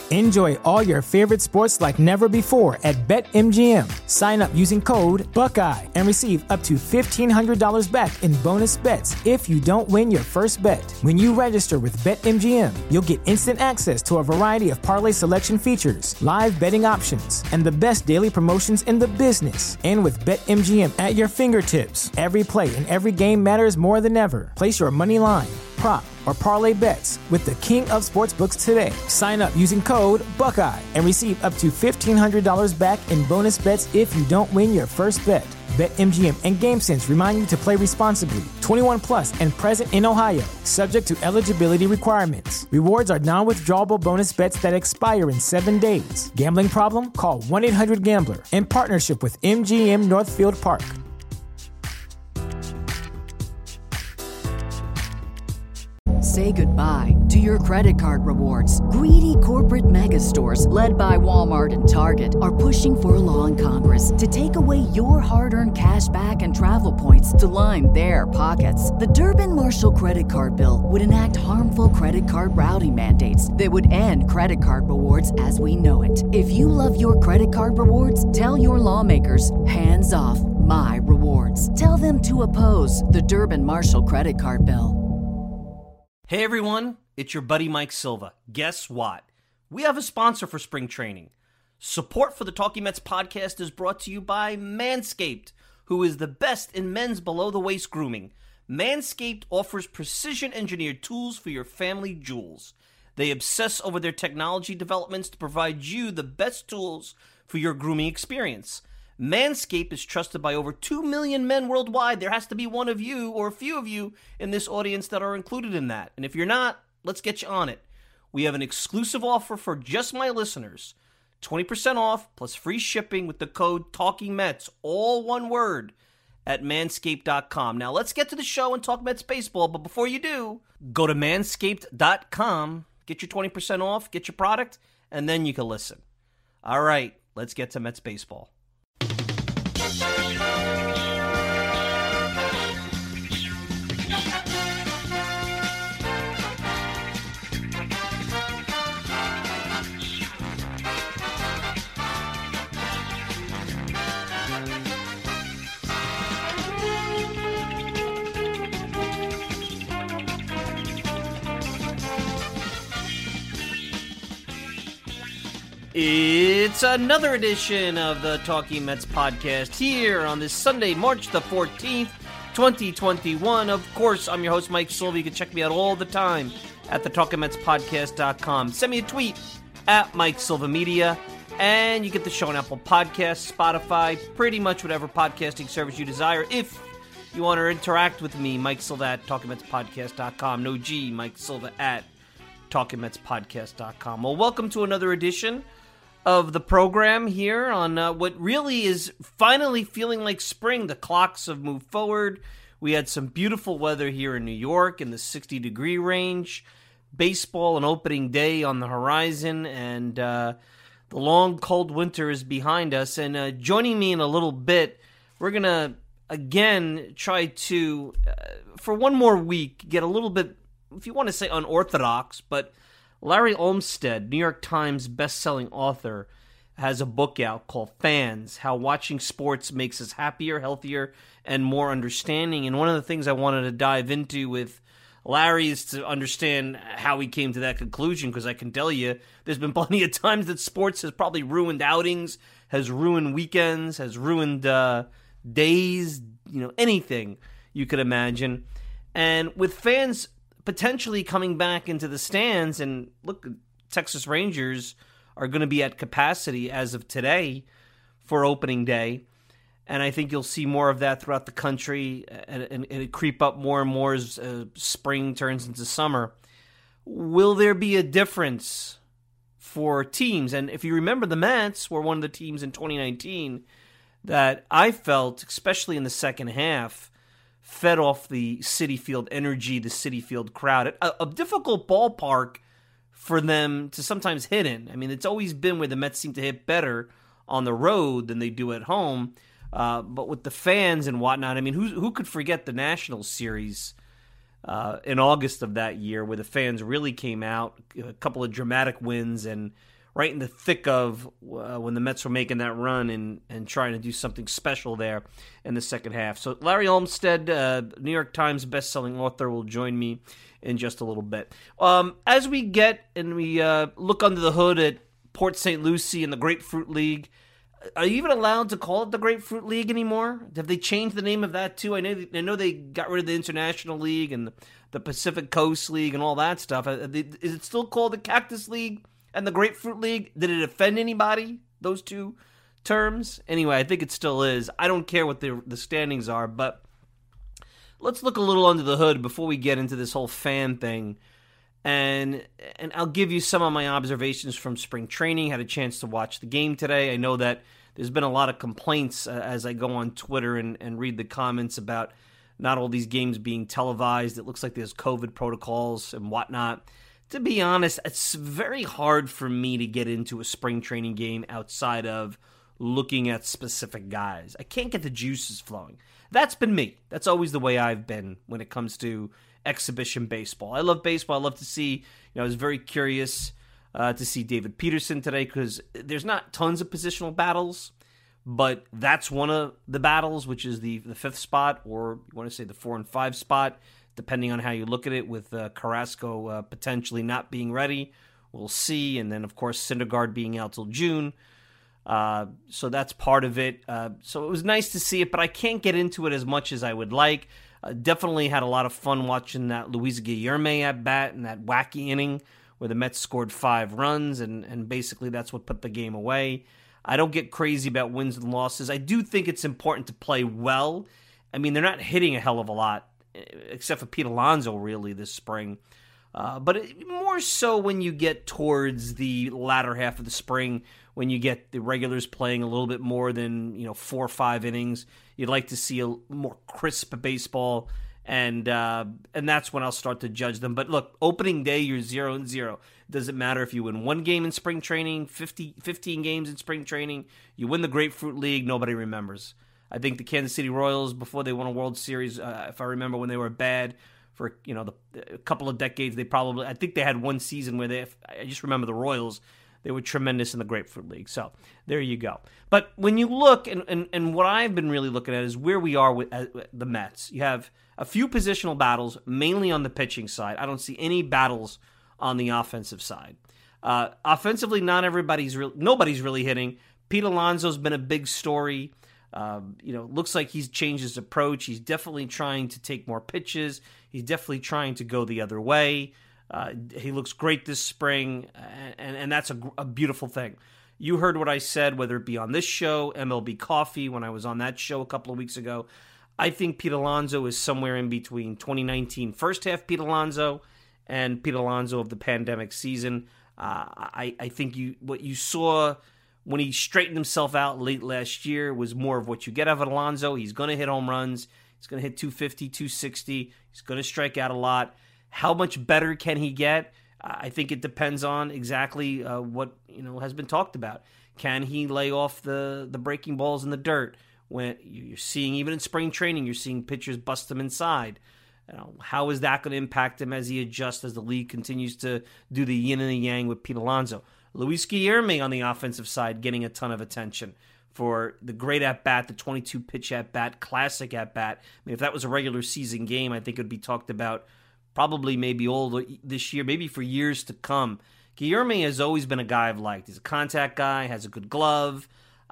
Enjoy all your favorite sports like never before at BetMGM. Sign up using code Buckeye and receive up to $1,500 back in bonus bets if you don't win your first bet. When you register with BetMGM, you'll get instant access to a variety of parlay selection features, live betting options, and the best daily promotions in the business. And with BetMGM at your fingertips, every play and every game matters more than ever. Place your money line, prop, or parlay bets with the king of sportsbooks today. Sign up using code Buckeye and receive up to $1,500 back in bonus bets if you don't win your first bet. BetMGM and GameSense remind you to play responsibly. 21 plus and present in Ohio, subject to eligibility requirements. Rewards are non-withdrawable bonus bets that expire in 7 days. Gambling problem? Call 1-800-GAMBLER. In partnership with MGM Northfield Park. Say goodbye to your credit card rewards. Greedy corporate mega stores, led by Walmart and Target, are pushing for a law in Congress to take away your hard-earned cash back and travel points to line their pockets. The Durbin-Marshall credit card bill would enact harmful credit card routing mandates that would end credit card rewards as we know it. If you love your credit card rewards, tell your lawmakers, hands off my rewards. Tell them to oppose the Durbin-Marshall credit card bill. Hey everyone, it's your buddy Mike Silva. Guess what? We have a sponsor for spring training. Support for the Talking Mets podcast is brought to you by Manscaped, who is the best in men's below-the-waist grooming. Manscaped offers precision-engineered tools for your family jewels. They obsess over their technology developments to provide you the best tools for your grooming experience. Manscaped is trusted by over 2 million men worldwide. There has to be one of you or a few of you in this audience that are included in that. And if you're not, let's get you on it. We have an exclusive offer for just my listeners. 20% off plus free shipping with the code TALKINGMETS, all one word, at manscaped.com. Now let's get to the show and talk Mets baseball. But before you do, go to manscaped.com, get your 20% off, get your product, and then you can listen. All right, let's get to Mets baseball. It's another edition of the Talking Mets podcast here on this Sunday, March the 14th, 2021. Of course, I'm your host, Mike Silva. You can check me out all the time at the TalkingMetsPodcast.com. Send me a tweet at Mike Silva Media, and you get the show on Apple Podcasts, Spotify, pretty much whatever podcasting service you desire. If you want to interact with me, Mike Silva at TalkingMetsPodcast.com. No G, Mike Silva at TalkingMetsPodcast.com. Well, welcome to another edition of the program here on what really is finally feeling like spring. The clocks have moved forward. We had some beautiful weather here in New York in the 60-degree range. Baseball and opening day on the horizon, and the long, cold winter is behind us. And joining me in a little bit, we're going to, again, try to, for one more week, get a little bit, if you want to say unorthodox, but Larry Olmsted, New York Times best-selling author, has a book out called Fans, How Watching Sports Makes Us Happier, Healthier, and More Understanding. And one of the things I wanted to dive into with Larry is to understand how he came to that conclusion, because I can tell you there's been plenty of times that sports has probably ruined outings, has ruined weekends, has ruined days, anything you could imagine. And with fans potentially coming back into the stands, and look, Texas Rangers are going to be at capacity as of today for opening day, and I think you'll see more of that throughout the country, and it creep up more and more as spring turns into summer. Will there be a difference for teams? And if you remember, the Mets were one of the teams in 2019 that I felt, especially in the second half, fed off the Citi Field energy, the Citi Field crowd. A difficult ballpark for them to sometimes hit in. I mean, it's always been where the Mets seem to hit better on the road than they do at home. But with the fans and whatnot, I mean, who could forget the National Series in August of that year, where the fans really came out, a couple of dramatic wins, and right in the thick of when the Mets were making that run and trying to do something special there in the second half. So Larry Olmsted, New York Times bestselling author, will join me in just a little bit. As we get and we look under the hood at Port St. Lucie and the Grapefruit League, are you even allowed to call it the Grapefruit League anymore? Have they changed the name of that too? I know they got rid of the International League and the Pacific Coast League and all that stuff. Is it still called the Cactus League and the Grapefruit League? Did it offend anybody, those two terms? Anyway, I think it still is. I don't care what the standings are, but let's look a little under the hood before we get into this whole fan thing. And I'll give you some of my observations from spring training. Had a chance to watch the game today. I know that there's been a lot of complaints as I go on Twitter and read the comments about not all these games being televised. It looks like there's COVID protocols and whatnot. To be honest, it's very hard for me to get into a spring training game outside of looking at specific guys. I can't get the juices flowing. That's been me. That's always the way I've been when it comes to exhibition baseball. I love baseball. I love to see, I was very curious to see David Peterson today because there's not tons of positional battles, but that's one of the battles, which is the fifth spot, or you want to say the 4 and 5 spot, depending on how you look at it, with Carrasco potentially not being ready. We'll see. And then, of course, Syndergaard being out till June. So that's part of it. So it was nice to see it, but I can't get into it as much as I would like. Definitely had a lot of fun watching that Luis Guillorme at bat in that wacky inning where the Mets scored 5 runs, and basically that's what put the game away. I don't get crazy about wins and losses. I do think it's important to play well. I mean, they're not hitting a hell of a lot, except for Pete Alonso, really, this spring. But more so when you get towards the latter half of the spring, when you get the regulars playing a little bit more than 4 or 5 innings, you'd like to see a more crisp baseball, and that's when I'll start to judge them. But look, opening day, you're 0-0. Doesn't matter if you win 1 game in spring training, 15 games in spring training. You win the Grapefruit League, nobody remembers. I think the Kansas City Royals, before they won a World Series, if I remember when they were bad for a couple of decades, I think they had one season where I just remember the Royals. They were tremendous in the Grapefruit League. So there you go. But when you look, and what I've been really looking at is where we are with the Mets. You have a few positional battles, mainly on the pitching side. I don't see any battles on the offensive side. Offensively, nobody's really hitting. Pete Alonso's been a big story. Looks like he's changed his approach. He's definitely trying to take more pitches. He's definitely trying to go the other way. He looks great this spring, and that's a beautiful thing. You heard what I said, whether it be on this show, MLB Coffee, when I was on that show a couple of weeks ago. I think Pete Alonso is somewhere in between 2019 first half Pete Alonso and Pete Alonso of the pandemic season. I think what you saw when he straightened himself out late last year was more of what you get out of Alonso. He's going to hit home runs. He's going to hit 250, 260. He's going to strike out a lot. How much better can he get? I think it depends on exactly what has been talked about. Can he lay off the breaking balls in the dirt? When you're seeing, even in spring training, you're seeing pitchers bust him inside. How is that going to impact him as he adjusts, as the league continues to do the yin and the yang with Pete Alonso? Luis Guillorme on the offensive side getting a ton of attention for the great at-bat, the 22-pitch at-bat, classic at-bat. I mean, if that was a regular season game, I think it would be talked about probably maybe all this year, maybe for years to come. Guillorme has always been a guy I've liked. He's a contact guy, has a good glove.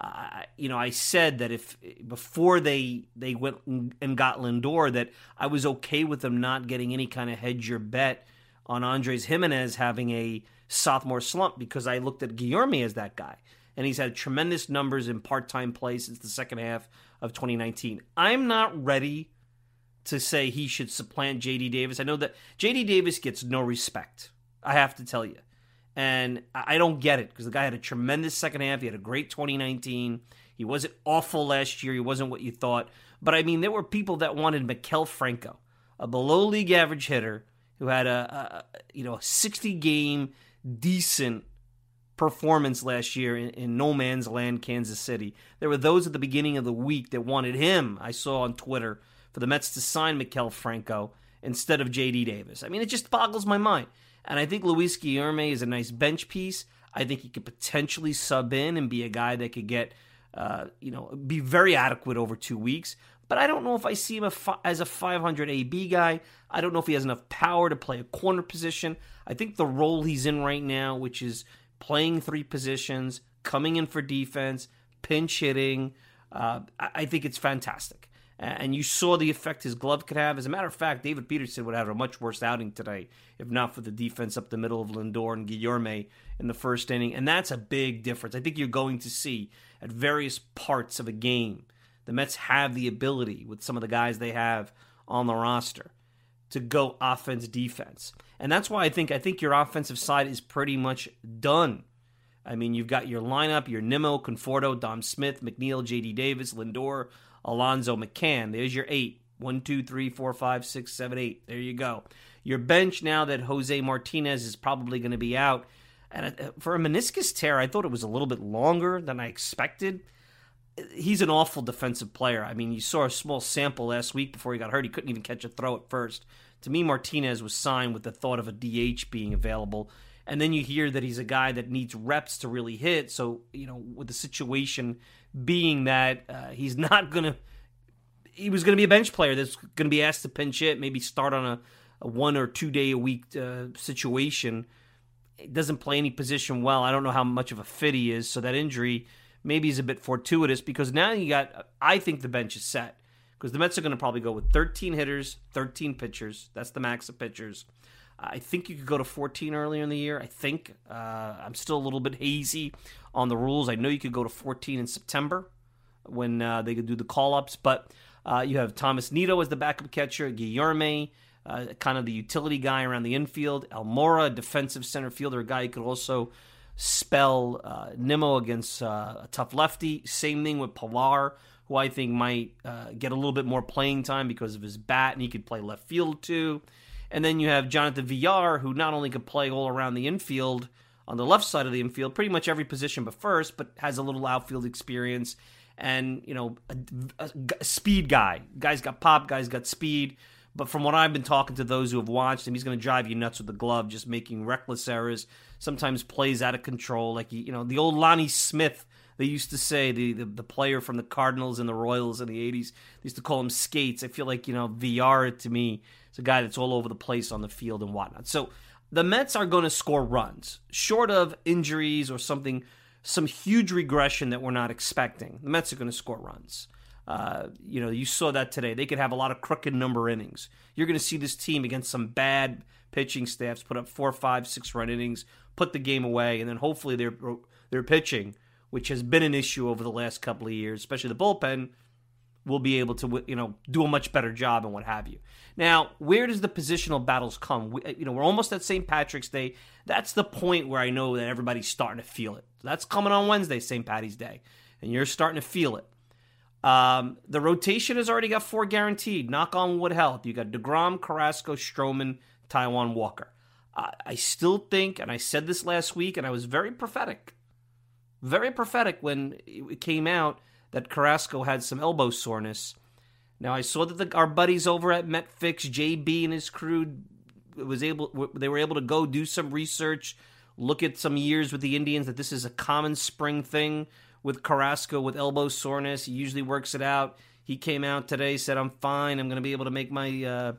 I said that if before they went and got Lindor, that I was okay with them not getting any kind of hedge or bet on Andres Jimenez having a sophomore slump, because I looked at Guillorme as that guy. And he's had tremendous numbers in part-time play since the second half of 2019. I'm not ready to say he should supplant J.D. Davis. I know that J.D. Davis gets no respect, I have to tell you. And I don't get it, because the guy had a tremendous second half. He had a great 2019. He wasn't awful last year. He wasn't what you thought. But, I mean, there were people that wanted Maikel Franco, a below-league average hitter who had a 60-game decent performance last year in no man's land, Kansas City. There were those at the beginning of the week that wanted him, I saw on Twitter, for the Mets to sign Maikel Franco instead of J.D. Davis. I mean, it just boggles my mind. And I think Luis Guillorme is a nice bench piece. I think he could potentially sub in and be a guy that could get, be very adequate over 2 weeks. But I don't know if I see him as a 500 AB guy. I don't know if he has enough power to play a corner position. I think the role he's in right now, which is playing 3 positions, coming in for defense, pinch hitting, I think it's fantastic. And you saw the effect his glove could have. As a matter of fact, David Peterson would have a much worse outing today if not for the defense up the middle of Lindor and Guillorme in the first inning. And that's a big difference. I think you're going to see at various parts of a game, the Mets have the ability with some of the guys they have on the roster to go offense-defense. And that's why I think your offensive side is pretty much done. I mean, you've got your lineup, your Nimmo, Conforto, Dom Smith, McNeil, J.D. Davis, Lindor, Alonso, McCann. There's your 8. 1, 2, 3, 4, 5, 6, 7, 8. There you go. Your bench now that Jose Martinez is probably going to be out. And for a meniscus tear, I thought it was a little bit longer than I expected. He's an awful defensive player. I mean, you saw a small sample last week before he got hurt. He couldn't even catch a throw at first. To me, Martinez was signed with the thought of a DH being available. And then you hear that he's a guy that needs reps to really hit. So, with the situation being that he's not going to... He was going to be a bench player that's going to be asked to pinch hit, maybe start on a 1 or 2 day a week situation. It doesn't play any position well. I don't know how much of a fit he is. So that injury maybe is a bit fortuitous because now I think the bench is set. Because the Mets are going to probably go with 13 hitters, 13 pitchers. That's the max of pitchers. I think you could go to 14 earlier in the year. I think. I'm still a little bit hazy on the rules. I know you could go to 14 in September when they could do the call-ups. But you have Thomas Nido as the backup catcher, Guillorme, kind of the utility guy around the infield, Almora, defensive center fielder, a guy who could also spell Nimmo against a tough lefty. Same thing with Pilar, who I think might get a little bit more playing time because of his bat, and he could play left field too. And then you have Jonathan Villar, who not only could play all around the infield, on the left side of the infield, pretty much every position but first, but has a little outfield experience. And, a speed guy. Guy's got pop, guy's got speed. But from what I've been talking to those who have watched him, he's going to drive you nuts with the glove, just making reckless errors, sometimes plays out of control. Like, the old Lonnie Smith, they used to say, the player from the Cardinals and the Royals in the 80s, they used to call him Skates. I feel like, Villar, to me, is a guy that's all over the place on the field and whatnot. So the Mets are going to score runs, short of injuries or some huge regression that we're not expecting. The Mets are going to score runs. You saw that today. They could have a lot of crooked number innings. You're going to see this team against some bad pitching staffs put up 4, 5, 6 run innings, put the game away, and then hopefully their pitching, which has been an issue over the last couple of years, especially the bullpen, will be able to do a much better job and what have you. Now, where does the positional battles come? We're almost at St. Patrick's Day. That's the point where I know that everybody's starting to feel it. That's coming on Wednesday, St. Patty's Day, and you're starting to feel it. The rotation has already got 4 guaranteed. Knock on wood help. You got DeGrom, Carrasco, Stroman, Taijuan Walker. I still think, and I said this last week, and I was very prophetic when it came out that Carrasco had some elbow soreness. Now, I saw that our buddies over at MetFix, JB and his crew, they were able to go do some research, look at some years with the Indians, that this is a common spring thing with Carrasco with elbow soreness. He usually works it out. He came out today, said, I'm fine. I'm going to be able to make my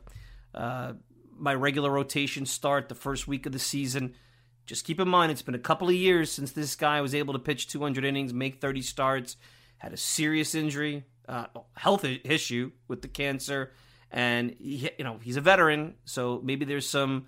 my regular rotation start the first week of the season. Just keep in mind, it's been a couple of years since this guy was able to pitch 200 innings, make 30 starts, had a serious injury, health issue with the cancer, and he's a veteran, so maybe there's some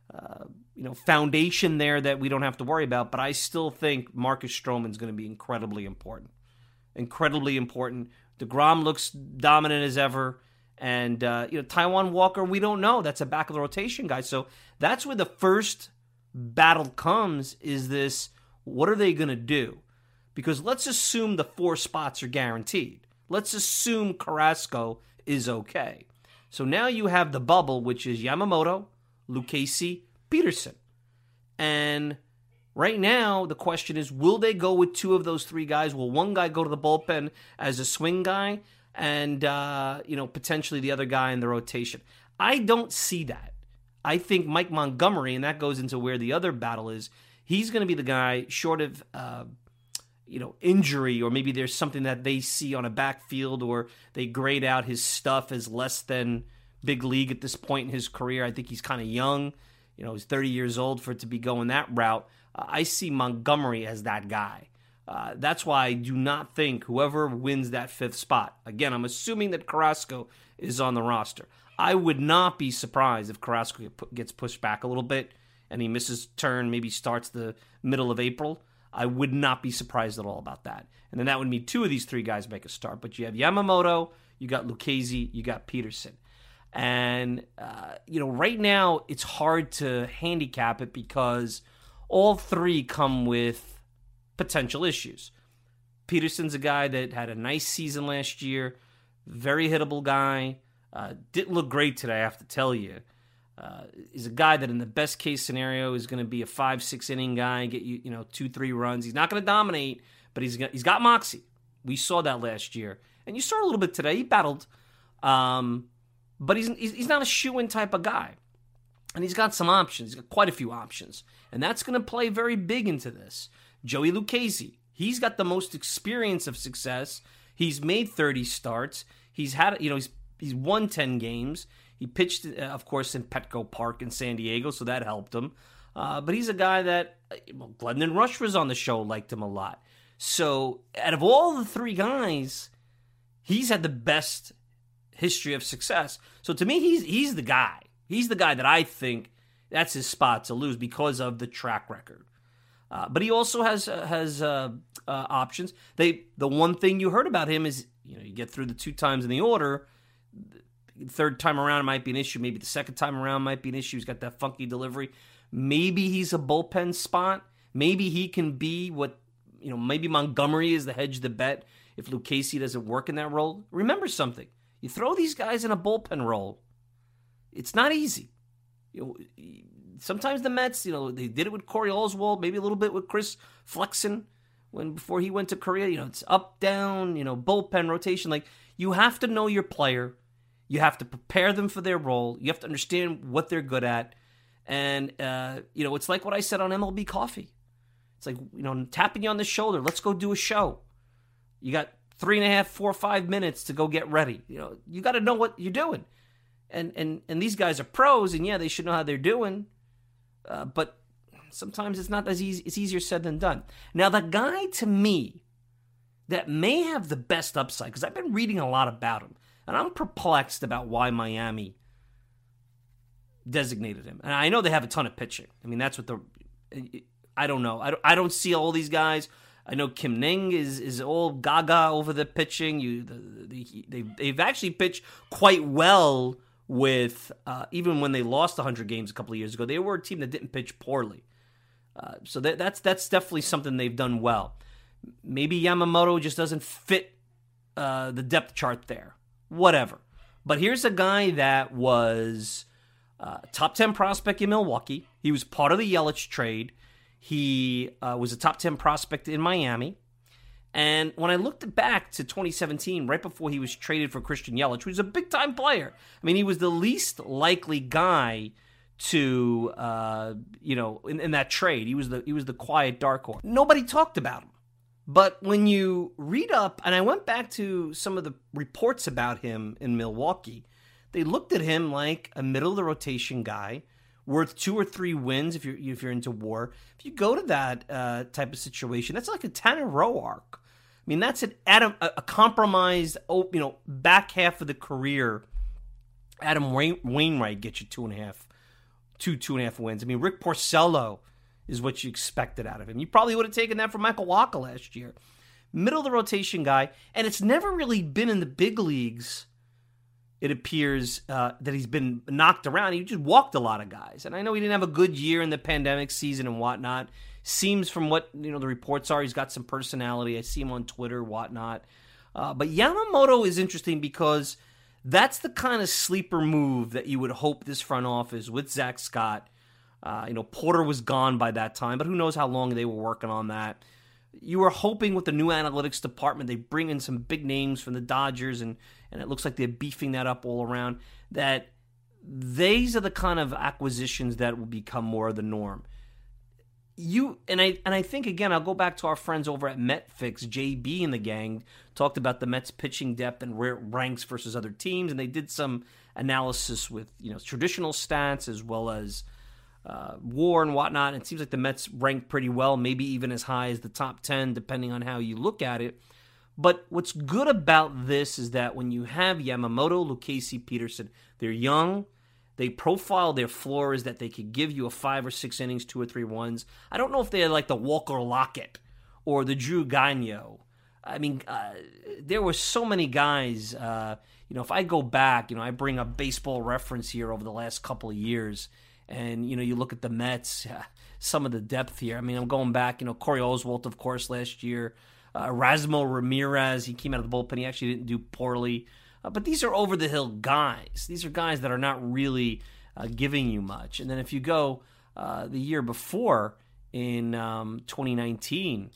foundation there that we don't have to worry about. But I still think Marcus Stroman's going to be incredibly important. Incredibly important. DeGrom looks dominant as ever. And, Taijuan Walker, we don't know. That's a back of the rotation guy. So that's where the first battle comes, is this, what are they going to do? Because let's assume the 4 spots are guaranteed. Let's assume Carrasco is okay. So now you have the bubble, which is Yamamoto, Lucchesi, Peterson. And right now, the question is, will they go with 2 of those 3 guys? Will one guy go to the bullpen as a swing guy and, potentially the other guy in the rotation? I don't see that. I think Mike Montgomery, and that goes into where the other battle is, he's going to be the guy, short of injury, or maybe there's something that they see on a backfield, or they grade out his stuff as less than big league at this point in his career. I think he's kind of young. He's 30 years old for it to be going that route. I see Montgomery as that guy. That's why I do not think whoever wins that 5th spot, again, I'm assuming that Carrasco is on the roster. I would not be surprised if Carrasco gets pushed back a little bit and he misses turn, maybe starts the middle of April. I would not be surprised at all about that. And then that would mean 2 of these 3 guys make a start. But you have Yamamoto, you got Lucchesi, you got Peterson. And, right now it's hard to handicap it because all 3 come with potential issues. Peterson's a guy that had a nice season last year, very hittable guy. Didn't look great today, I have to tell you. Is a guy that in the best case scenario is going to be a 5-6 inning guy, get you 2-3 runs. He's not going to dominate, but he's got moxie. We saw that last year, and you saw a little bit today. He battled, but he's not a shoo-in type of guy, and he's got some options. He's got quite a few options, and that's going to play very big into this. Joey Lucchesi, he's got the most experience of success. He's made 30 starts. He's had he's won 10 games. He pitched, of course, in Petco Park in San Diego, so that helped him. But he's a guy that, Glendon Rush was on the show, liked him a lot. So out of all the 3 guys, he's had the best history of success. So to me, he's the guy. He's the guy that I think that's his spot to lose because of the track record. But he also has options. The one thing you heard about him is, you get through the 2 times in the order. Third time around might be an issue. Maybe the second time around might be an issue. He's got that funky delivery. Maybe he's a bullpen spot. Maybe he can be what, maybe Montgomery is the hedge to bet if Lucchesi doesn't work in that role. Remember something. You throw these guys in a bullpen role, it's not easy. Sometimes the Mets, they did it with Corey Oswald, maybe a little bit with Chris Flexen before he went to Korea. It's up, down, bullpen rotation. Like, you have to know your player. You have to prepare them for their role. You have to understand what they're good at. And, it's like what I said on MLB Coffee. It's like, tapping you on the shoulder. Let's go do a show. You got 3.5, 4, 5 minutes to go get ready. You got to know what you're doing. And these guys are pros, and yeah, they should know how they're doing. But sometimes it's not as easy. It's easier said than done. Now, the guy to me that may have the best upside, because I've been reading a lot about him, and I'm perplexed about why Miami designated him. And I know they have a ton of pitching. I mean, that's what I don't know. I don't see all these guys. I know Kim Ning is all gaga over the pitching. They've actually pitched quite well with, even when they lost 100 games a couple of years ago, they were a team that didn't pitch poorly. So that's definitely something they've done well. Maybe Yamamoto just doesn't fit the depth chart there. Whatever. But here's a guy that was top 10 prospect in Milwaukee. He was part of the Yelich trade. He was a top 10 prospect in Miami. And when I looked back to 2017, right before he was traded for Christian Yelich, who was a big-time player. I mean, he was the least likely guy to, in that trade. He was the quiet dark horse. Nobody talked about him. But when you read up, and I went back to some of the reports about him in Milwaukee, they looked at him like a middle-of-the-rotation guy, worth 2 or 3 wins if you're into WAR. If you go to that type of situation, that's like a Tanner Roark. I mean, that's a compromised, back half of the career. Adam Wainwright gets you 2.5 wins. I mean, Rick Porcello is what you expected out of him. You probably would have taken that from Michael Wacha last year. Middle of the rotation guy, and it's never really been in the big leagues. It appears that he's been knocked around. He just walked a lot of guys. And I know he didn't have a good year in the pandemic season and whatnot. Seems from what the reports are, he's got some personality. I see him on Twitter, whatnot. But Yamamoto is interesting because that's the kind of sleeper move that you would hope this front office with Zach Scott. Porter was gone by that time, but who knows how long they were working on that. You were hoping with the new analytics department, they bring in some big names from the Dodgers, and it looks like they're beefing that up all around, that these are the kind of acquisitions that will become more of the norm. I think, again, I'll go back to our friends over at MetFix, JB and the gang, talked about the Mets pitching depth and where it ranks versus other teams, and they did some analysis with traditional stats as well as WAR and whatnot. And it seems like the Mets rank pretty well, maybe even as high as the top 10, depending on how you look at it. But what's good about this is that when you have Yamamoto, Lucchesi, Peterson, they're young. They profile their floor is that they could give you a 5 or 6 innings, 2 or 3 runs. I don't know if they're like the Walker Lockett or the Drew Gagnon. I mean, there were so many guys. If I go back, I bring up Baseball Reference here over the last couple of years, and you look at the Mets, some of the depth here. I mean, I'm going back. Corey Oswalt, of course, last year. Erasmo Ramirez, he came out of the bullpen. He actually didn't do poorly. But these are over-the-hill guys. These are guys that are not really giving you much. And then if you go the year before in 2019,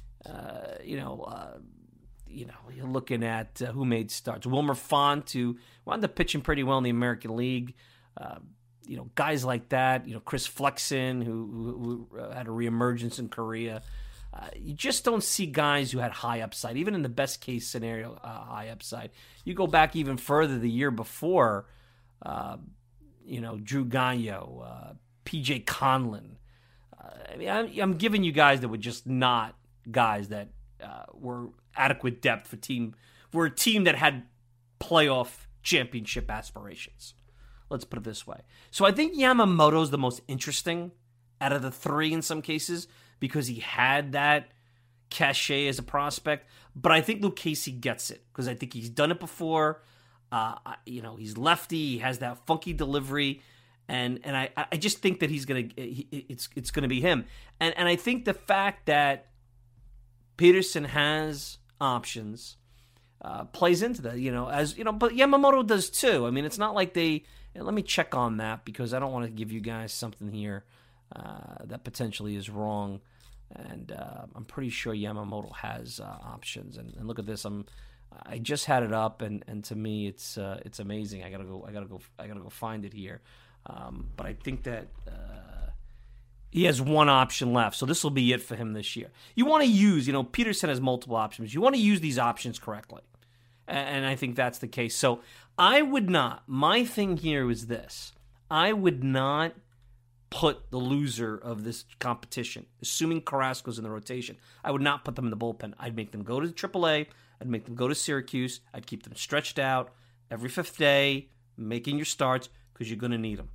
you're looking at who made starts. Wilmer Font, who wound up pitching pretty well in the American League. Guys like that. Chris Flexen, who had a reemergence in Korea. You just don't see guys who had high upside, even in the best case scenario, high upside. You go back even further the year before, Drew Gagnon, PJ Conlon. I'm giving you guys that were just not guys that were adequate depth for a team that had playoff championship aspirations. Let's put it this way. So I think Yamamoto's the most interesting out of the 3 in some cases, because he had that cachet as a prospect. But I think Lucchesi gets it, because I think he's done it before. He's lefty. He has that funky delivery. And I just think that it's gonna be him. And I think the fact that Peterson has options plays into that, but Yamamoto does too. I mean, it's not like let me check on that, because I don't want to give you guys something here that potentially is wrong, and I'm pretty sure Yamamoto has options. And look at this, I just had it up, and to me it's amazing. I gotta go find it here, but I think that he has one option left, so this will be it for him this year. You want to use, Peterson has multiple options. You want to use these options correctly, and I think that's the case. So I would not. My thing here is this: I would not put the loser of this competition, assuming Carrasco's in the rotation, I would not put them in the bullpen. I'd make them go to AAA. I'd make them go to Syracuse. I'd keep them stretched out every 5th day, making your starts, because you're going to need them.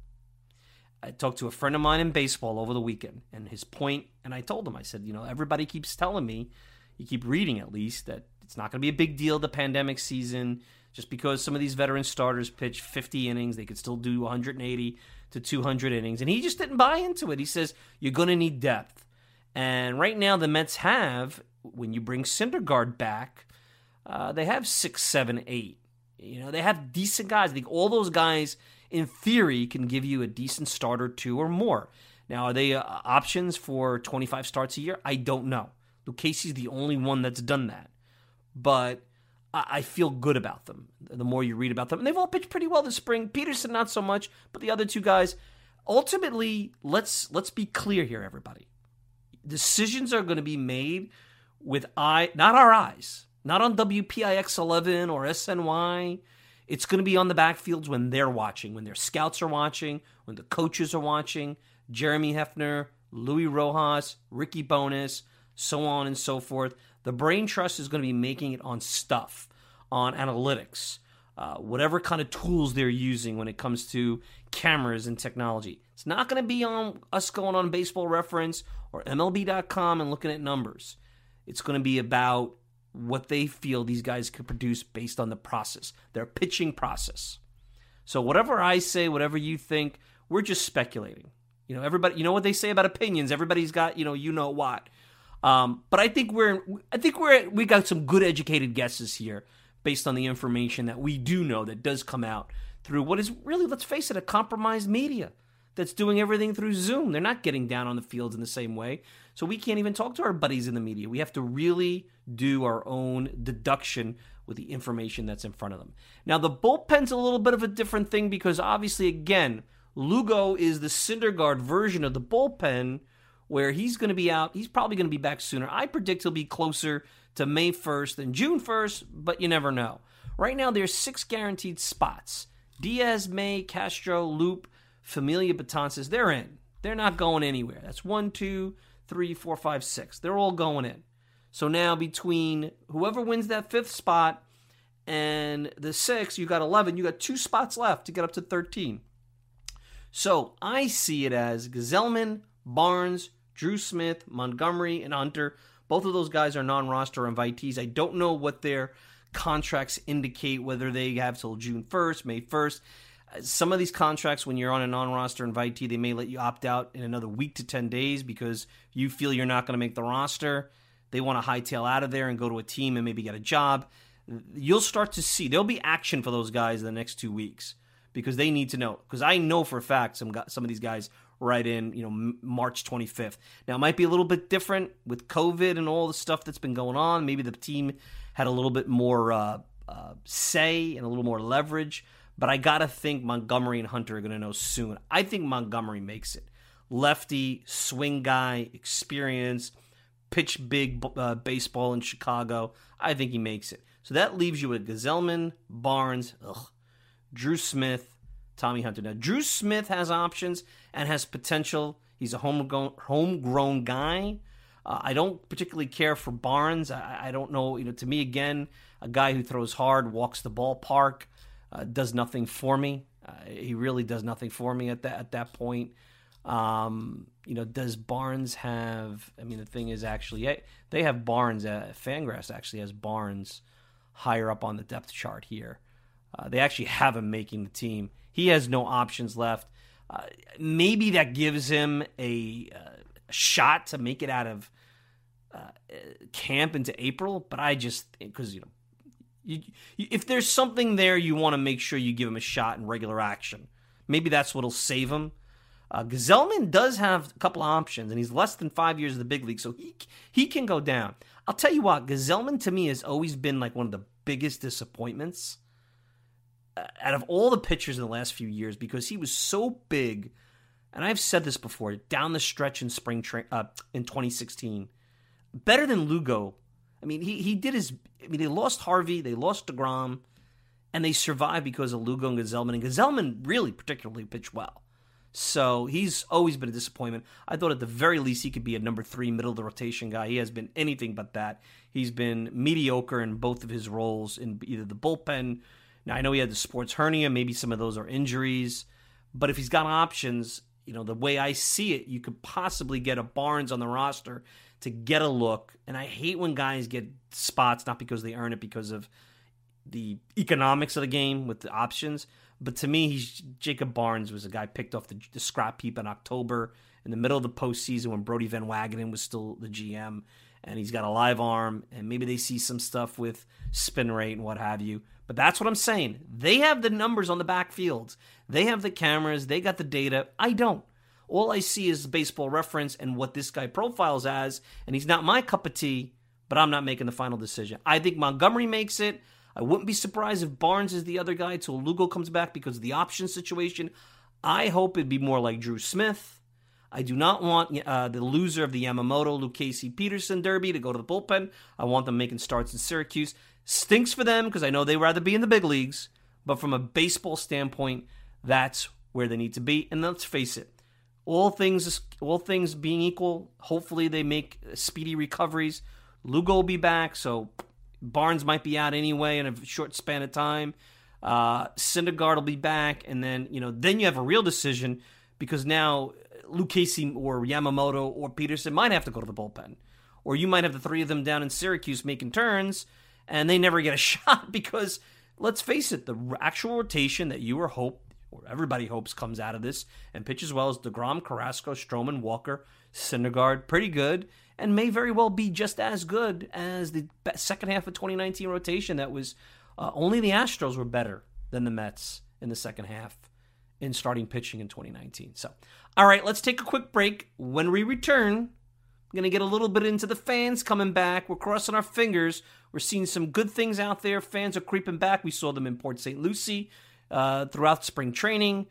I talked to a friend of mine in baseball over the weekend, and his point, and I told him, I said, everybody keeps telling me, you keep reading at least, that it's not going to be a big deal the pandemic season, just because some of these veteran starters pitch 50 innings, they could still do 180 to 200 innings. And he just didn't buy into it. He says, you're going to need depth. And right now the Mets have, when you bring Syndergaard back, they have 6, 7, 8. They have decent guys. I think all those guys, in theory, can give you a decent start or 2 or more. Now, are they options for 25 starts a year? I don't know. Lucchesi's the only one that's done that. But I feel good about them the more you read about them. And they've all pitched pretty well this spring. Peterson, not so much, but the other 2 guys. Ultimately, let's be clear here, everybody. Decisions are going to be made with not our eyes, not on WPIX 11 or SNY. It's going to be on the backfields when they're watching, when their scouts are watching, when the coaches are watching. Jeremy Hefner, Louis Rojas, Ricky Bonas, so on and so forth. The Brain Trust is going to be making it on stuff, on analytics, whatever kind of tools they're using when it comes to cameras and technology. It's not going to be on us going on Baseball Reference or MLB.com and looking at numbers. It's going to be about what they feel these guys could produce based on the process, their pitching process. So whatever I say, whatever you think, we're just speculating. Everybody, you know what they say about opinions. Everybody's got, what. But I think we got some good educated guesses here based on the information that we do know that does come out through what is really, let's face it, a compromised media that's doing everything through Zoom. They're not getting down on the fields in the same way. So we can't even talk to our buddies in the media. We have to really do our own deduction with the information that's in front of them. Now, the bullpen's a little bit of a different thing because obviously, again, Lugo is the Syndergaard version of the bullpen where he's going to be out. He's probably going to be back sooner. I predict he'll be closer to May 1st than June 1st, but you never know. Right now, there's 6 guaranteed spots. Diaz, May, Castro, Loop, Familia, Betances, they're in. They're not going anywhere. That's 1, 2, 3, 4, 5, 6. They're all going in. So now between whoever wins that 5th spot and the 6th, you got 11. You got 2 spots left to get up to 13. So I see it as Gsellman, Barnes, Drew Smith, Montgomery, and Hunter. Both of those guys are non-roster invitees. I don't know what their contracts indicate, whether they have till June 1st, May 1st. Some of these contracts, when you're on a non-roster invitee, they may let you opt out in another week to 10 days because you feel you're not going to make the roster. They want to hightail out of there and go to a team and maybe get a job. You'll start to see. There'll be action for those guys in the next 2 weeks because they need to know. Because I know for a fact some of these guys right in March 25th. Now, it might be a little bit different with COVID and all the stuff that's been going on. Maybe the team had a little bit more say and a little more leverage. But I got to think Montgomery and Hunter are going to know soon. I think Montgomery makes it. Lefty, swing guy, experience, pitch big baseball in Chicago. I think he makes it. So that leaves you with Gsellman, Barnes, Drew Smith, Tommy Hunter. Now, Drew Smith has options and has potential. He's a homegrown guy. I don't particularly care for Barnes. I don't know. To me, again, a guy who throws hard, walks the ballpark, does nothing for me. He really does nothing for me at that point. Does Barnes have? I mean, the thing is, actually, they have Barnes. Fangraphs actually has Barnes higher up on the depth chart here. They actually have him making the team. He has no options left. Maybe that gives him a shot to make it out of camp into April. But I just because if there's something there, you want to make sure you give him a shot in regular action. Maybe that's what'll save him. Gsellman does have a couple of options, and he's less than 5 years in the big league, so he can go down. I'll tell you what, Gsellman to me has always been like one of the biggest disappointments out of all the pitchers in the last few years because he was so big, and I've said this before, down the stretch in in 2016, better than Lugo. I mean, he did his. I mean, they lost Harvey, they lost DeGrom, and they survived because of Lugo and Gsellman. And Gsellman really particularly pitched well. So he's always been a disappointment. I thought at the very least he could be a number 3 middle of the rotation guy. He has been anything but that. He's been mediocre in both of his roles in either the bullpen. Now, I know he had the sports hernia. Maybe some of those are injuries. But if he's got options, the way I see it, you could possibly get a Barnes on the roster to get a look. And I hate when guys get spots, not because they earn it, because of the economics of the game with the options. But to me, Jacob Barnes was a guy picked off the scrap heap in October in the middle of the postseason when Brodie Van Wagenen was still the GM. And he's got a live arm, and maybe they see some stuff with spin rate and what have you. But that's what I'm saying. They have the numbers on the backfields. They have the cameras. They got the data. I don't. All I see is Baseball Reference and what this guy profiles as, and he's not my cup of tea, but I'm not making the final decision. I think Montgomery makes it. I wouldn't be surprised if Barnes is the other guy till Lugo comes back because of the option situation. I hope it'd be more like Drew Smith. I do not want the loser of the Yamamoto, Lucchesi, Peterson derby to go to the bullpen. I want them making starts in Syracuse. Stinks for them because I know they'd rather be in the big leagues. But from a baseball standpoint, that's where they need to be. And let's face it, all things being equal, hopefully they make speedy recoveries. Lugo will be back, so Barnes might be out anyway in a short span of time. Syndergaard will be back, and then you have a real decision because now Lucchesi or Yamamoto or Peterson might have to go to the bullpen, or you might have the 3 of them down in Syracuse making turns, and they never get a shot because let's face it, the actual rotation that everybody hopes comes out of this and pitches well as DeGrom, Carrasco, Stroman, Walker, Syndergaard, pretty good. And may very well be just as good as the second half of 2019 rotation that was only the Astros were better than the Mets in the second half in starting pitching in 2019. So, all right, let's take a quick break. When we return, I'm going to get a little bit into the fans coming back. We're crossing our fingers. We're seeing some good things out there. Fans are creeping back. We saw them in Port St. Lucie throughout spring training.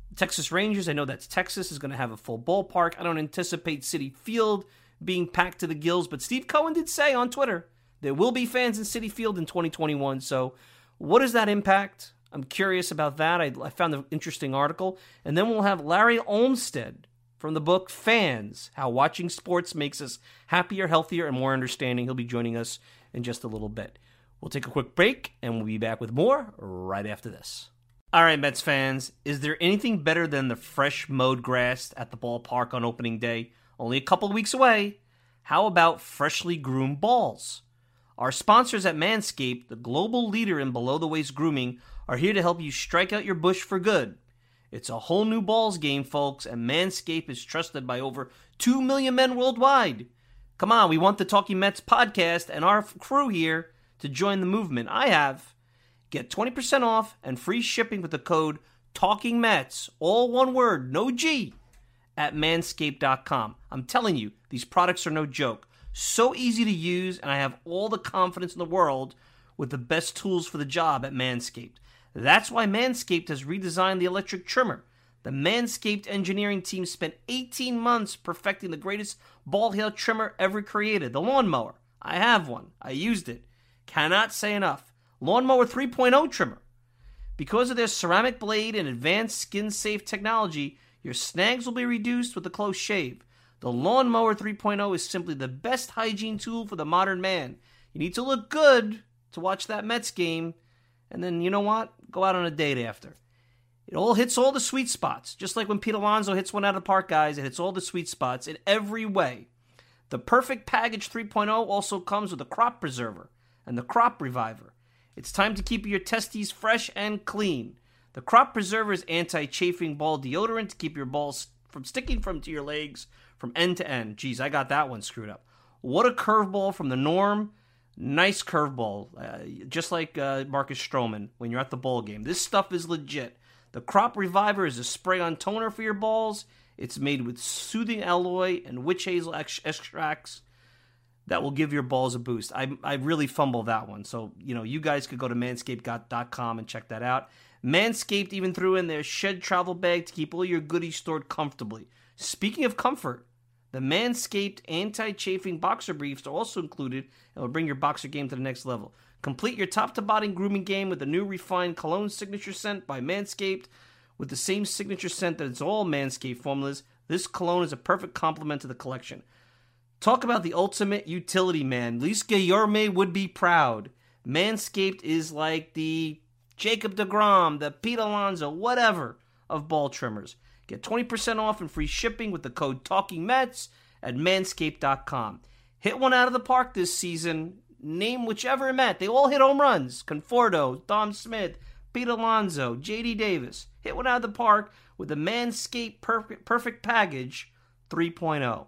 Texas Rangers, I know that's Texas, is going to have a full ballpark. I don't anticipate Citi Field being packed to the gills, but Steve Cohen did say on Twitter there will be fans in Citi Field in 2021. So what does that impact? I'm curious about that. I found an interesting article. And then we'll have Larry Olmsted from the book Fans, How Watching Sports Makes Us Happier, Healthier, and More Understanding. He'll be joining us in just a little bit. We'll take a quick break, and we'll be back with more right after this. All right, Mets fans, is there anything better than the fresh mowed grass at the ballpark on opening day? Only a couple weeks away. How about freshly groomed balls? Our sponsors at Manscaped, the global leader in below-the-waist grooming, are here to help you strike out your bush for good. It's a whole new balls game, folks, and Manscaped is trusted by over 2 million men worldwide. Come on, we want the Talking Mets podcast and our crew here to join the movement. I have. Get 20% off and free shipping with the code TALKINGMETS, all one word, no G, at manscaped.com. I'm telling you, these products are no joke. So easy to use, and I have all the confidence in the world with the best tools for the job at Manscaped. That's why Manscaped has redesigned the electric trimmer. The Manscaped engineering team spent 18 months perfecting the greatest ball hair trimmer ever created, the lawnmower. I have one. I used it. Cannot say enough. Lawnmower 3.0 trimmer. Because of their ceramic blade and advanced skin-safe technology, your snags will be reduced with a close shave. The Lawnmower 3.0 is simply the best hygiene tool for the modern man. You need to look good to watch that Mets game, and then, you know what? Go out on a date after. It all hits all the sweet spots. Just like when Pete Alonso hits one out of the park, guys, it hits all the sweet spots in every way. The Perfect Package 3.0 also comes with a crop preserver and the crop reviver. It's time to keep your testes fresh and clean. The Crop Preserver is anti-chafing ball deodorant to keep your balls from sticking to your legs from end to end. Geez, I got that one screwed up. What a curveball from the norm. Nice curveball, just like Marcus Stroman when you're at the ball game. This stuff is legit. The Crop Reviver is a spray-on toner for your balls. It's made with soothing alloy and witch hazel extracts that will give your balls a boost. I really fumbled that one. So, you guys could go to manscaped.com and check that out. Manscaped even threw in their shed travel bag to keep all your goodies stored comfortably. Speaking of comfort, the Manscaped anti-chafing boxer briefs are also included and will bring your boxer game to the next level. Complete your top-to-bottom grooming game with the new refined cologne signature scent by Manscaped. With the same signature scent that is all Manscaped formulas, this cologne is a perfect complement to the collection. Talk about the ultimate utility man. Luis Guillorme would be proud. Manscaped is like the Jacob deGrom, the Pete Alonso, whatever, of ball trimmers. Get 20% off and free shipping with the code TALKINGMETS at manscaped.com. Hit one out of the park this season. Name whichever Met. They all hit home runs. Conforto, Dom Smith, Pete Alonso, J.D. Davis. Hit one out of the park with the Manscaped Perfect Package 3.0.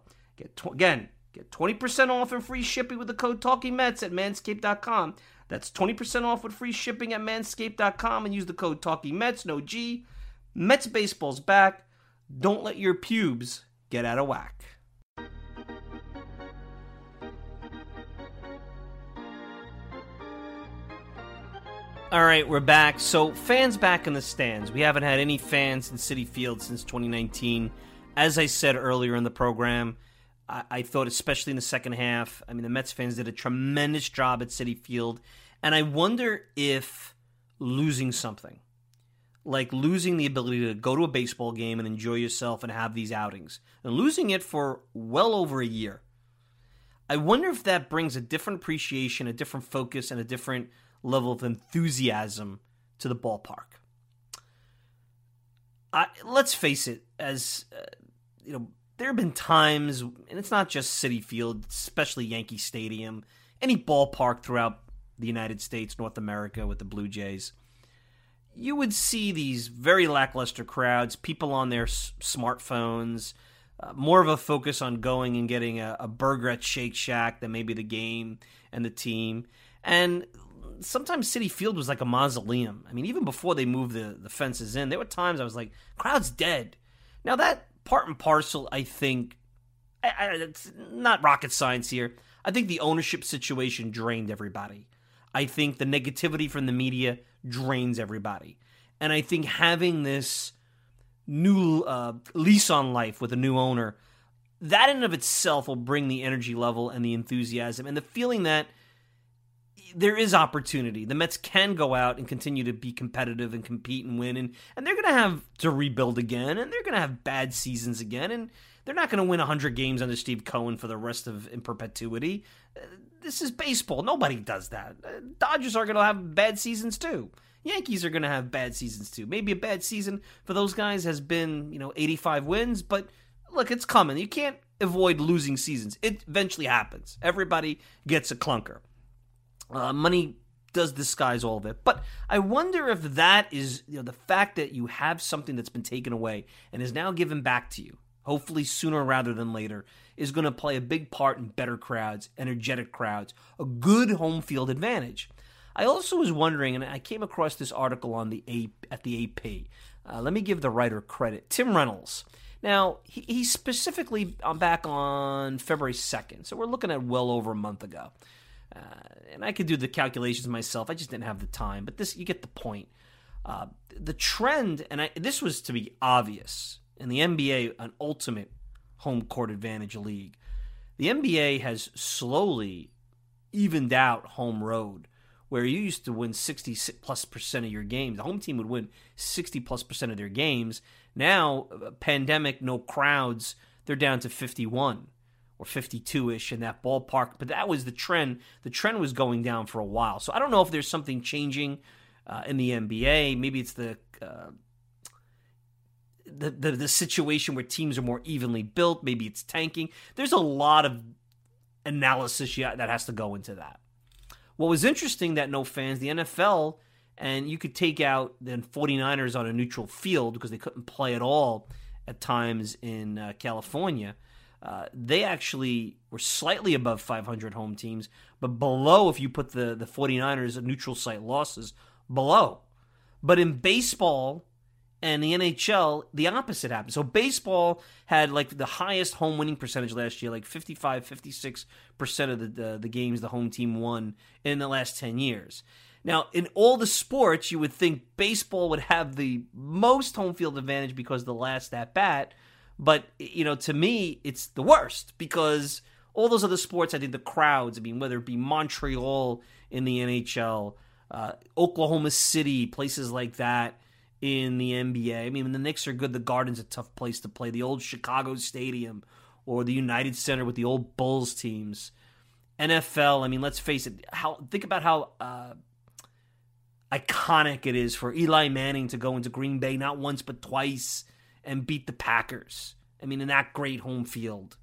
Get 20% off and free shipping with the code TALKINGMETS at manscaped.com. That's 20% off with free shipping at manscaped.com and use the code TALKINGMETS, no G. Mets baseball's back. Don't let your pubes get out of whack. All right, we're back. So, fans back in the stands. We haven't had any fans in Citi Field since 2019. As I said earlier in the program, I thought, especially in the second half, the Mets fans did a tremendous job at Citi Field. And I wonder if losing something, like losing the ability to go to a baseball game and enjoy yourself and have these outings, and losing it for well over a year, I wonder if that brings a different appreciation, a different focus, and a different level of enthusiasm to the ballpark. Let's face it, there have been times, and it's not just Citi Field, especially Yankee Stadium, any ballpark throughout the United States, North America with the Blue Jays, you would see these very lackluster crowds, people on their smartphones, more of a focus on going and getting a burger at Shake Shack than maybe the game and the team. And sometimes Citi Field was like a mausoleum. Even before they moved the fences in, there were times I was like, crowd's dead. Now that part and parcel, I think, it's not rocket science here. I think the ownership situation drained everybody. I think the negativity from the media drains everybody. And I think having this new lease on life with a new owner, that in and of itself will bring the energy level and the enthusiasm and the feeling that there is opportunity. The Mets can go out and continue to be competitive and compete and win, and they're going to have to rebuild again, and they're going to have bad seasons again, and they're not going to win 100 games under Steve Cohen for the rest of in perpetuity. This is baseball. Nobody does that. Dodgers are going to have bad seasons too. Yankees are going to have bad seasons too. Maybe a bad season for those guys has been, 85 wins, but look, it's coming. You can't avoid losing seasons. It eventually happens. Everybody gets a clunker. Money does disguise all of it. But I wonder if that is, the fact that you have something that's been taken away and is now given back to you, hopefully sooner rather than later, is going to play a big part in better crowds, energetic crowds, a good home field advantage. I also was wondering, and I came across this article on at the AP. Let me give the writer credit. Tim Reynolds. Now, he specifically, I'm back on February 2nd, so we're looking at well over a month ago. And I could do the calculations myself. I just didn't have the time. But you get the point. The trend, and this was to be obvious, in the NBA, an ultimate home court advantage league. The NBA has slowly evened out home road, where you used to win 60+% of your games. The home team would win 60+% of their games. Now, pandemic, no crowds, they're down to 51 or 52-ish in that ballpark. But that was the trend. The trend was going down for a while. So I don't know if there's something changing in the NBA. Maybe it's the situation where teams are more evenly built. Maybe it's tanking. There's a lot of analysis that has to go into that. What was interesting that no fans, the NFL, and you could take out the 49ers on a neutral field because they couldn't play at all at times in California. They actually were slightly above 500 home teams, but below if you put the 49ers neutral site losses, below. But in baseball and the NHL, the opposite happened. So baseball had like the highest home winning percentage last year, like 55-56% of the games the home team won in the last 10 years. Now, in all the sports, you would think baseball would have the most home field advantage because of the last at bat. But, to me, it's the worst because all those other sports, I think the crowds, whether it be Montreal in the NHL, Oklahoma City, places like that in the NBA. The Knicks are good. The Garden's a tough place to play. The old Chicago Stadium or the United Center with the old Bulls teams. NFL, let's face it. Think about how iconic it is for Eli Manning to go into Green Bay not once but twice and beat the Packers. In that great home field.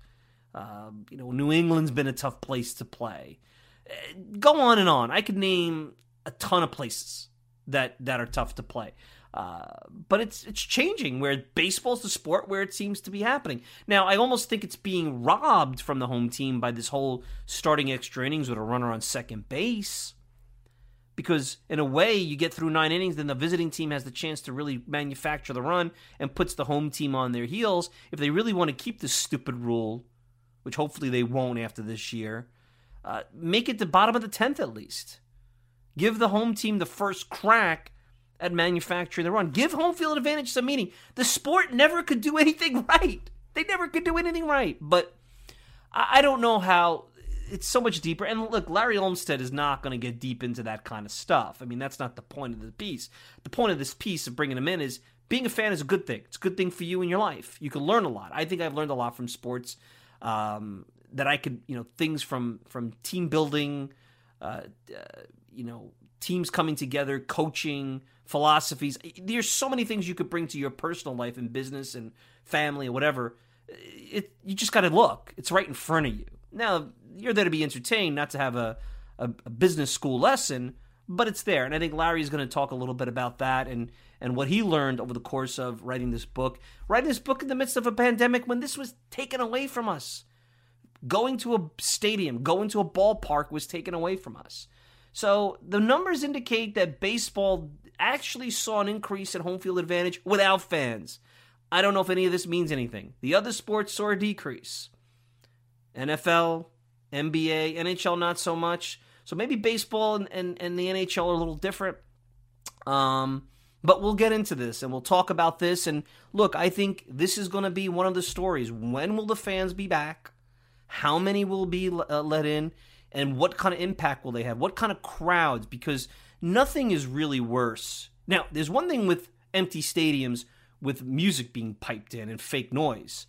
New England's been a tough place to play. Go on and on. I could name a ton of places that are tough to play. But it's changing where baseball's the sport where it seems to be happening. Now, I almost think it's being robbed from the home team by this whole starting extra innings with a runner on second base. Because in a way, you get through 9 innings, then the visiting team has the chance to really manufacture the run and puts the home team on their heels. If they really want to keep this stupid rule, which hopefully they won't after this year, make it the bottom of the 10th at least. Give the home team the first crack at manufacturing the run. Give home field advantage some meaning. The sport never could do anything right. They never could do anything right. But I don't know how. It's so much deeper. And look, Larry Olmsted is not going to get deep into that kind of stuff. That's not the point of the piece. The point of this piece of bringing him in is being a fan is a good thing. It's a good thing for you in your life. You can learn a lot. I think I've learned a lot from sports that I could, things from team building, teams coming together, coaching, philosophies. There's so many things you could bring to your personal life and business and family or whatever. You just got to look. It's right in front of you. Now, you're there to be entertained, not to have a business school lesson, but it's there. And I think Larry's going to talk a little bit about that and what he learned over the course of writing this book. Writing this book in the midst of a pandemic when this was taken away from us. Going to a stadium, going to a ballpark was taken away from us. So the numbers indicate that baseball actually saw an increase in home field advantage without fans. I don't know if any of this means anything. The other sports saw a decrease. NFL, NBA, NHL not so much. So maybe baseball and the NHL are a little different. But we'll get into this and we'll talk about this. And look, I think this is going to be one of the stories. When will the fans be back? How many will be let in? And what kind of impact will they have? What kind of crowds? Because nothing is really worse. Now, there's one thing with empty stadiums with music being piped in and fake noise.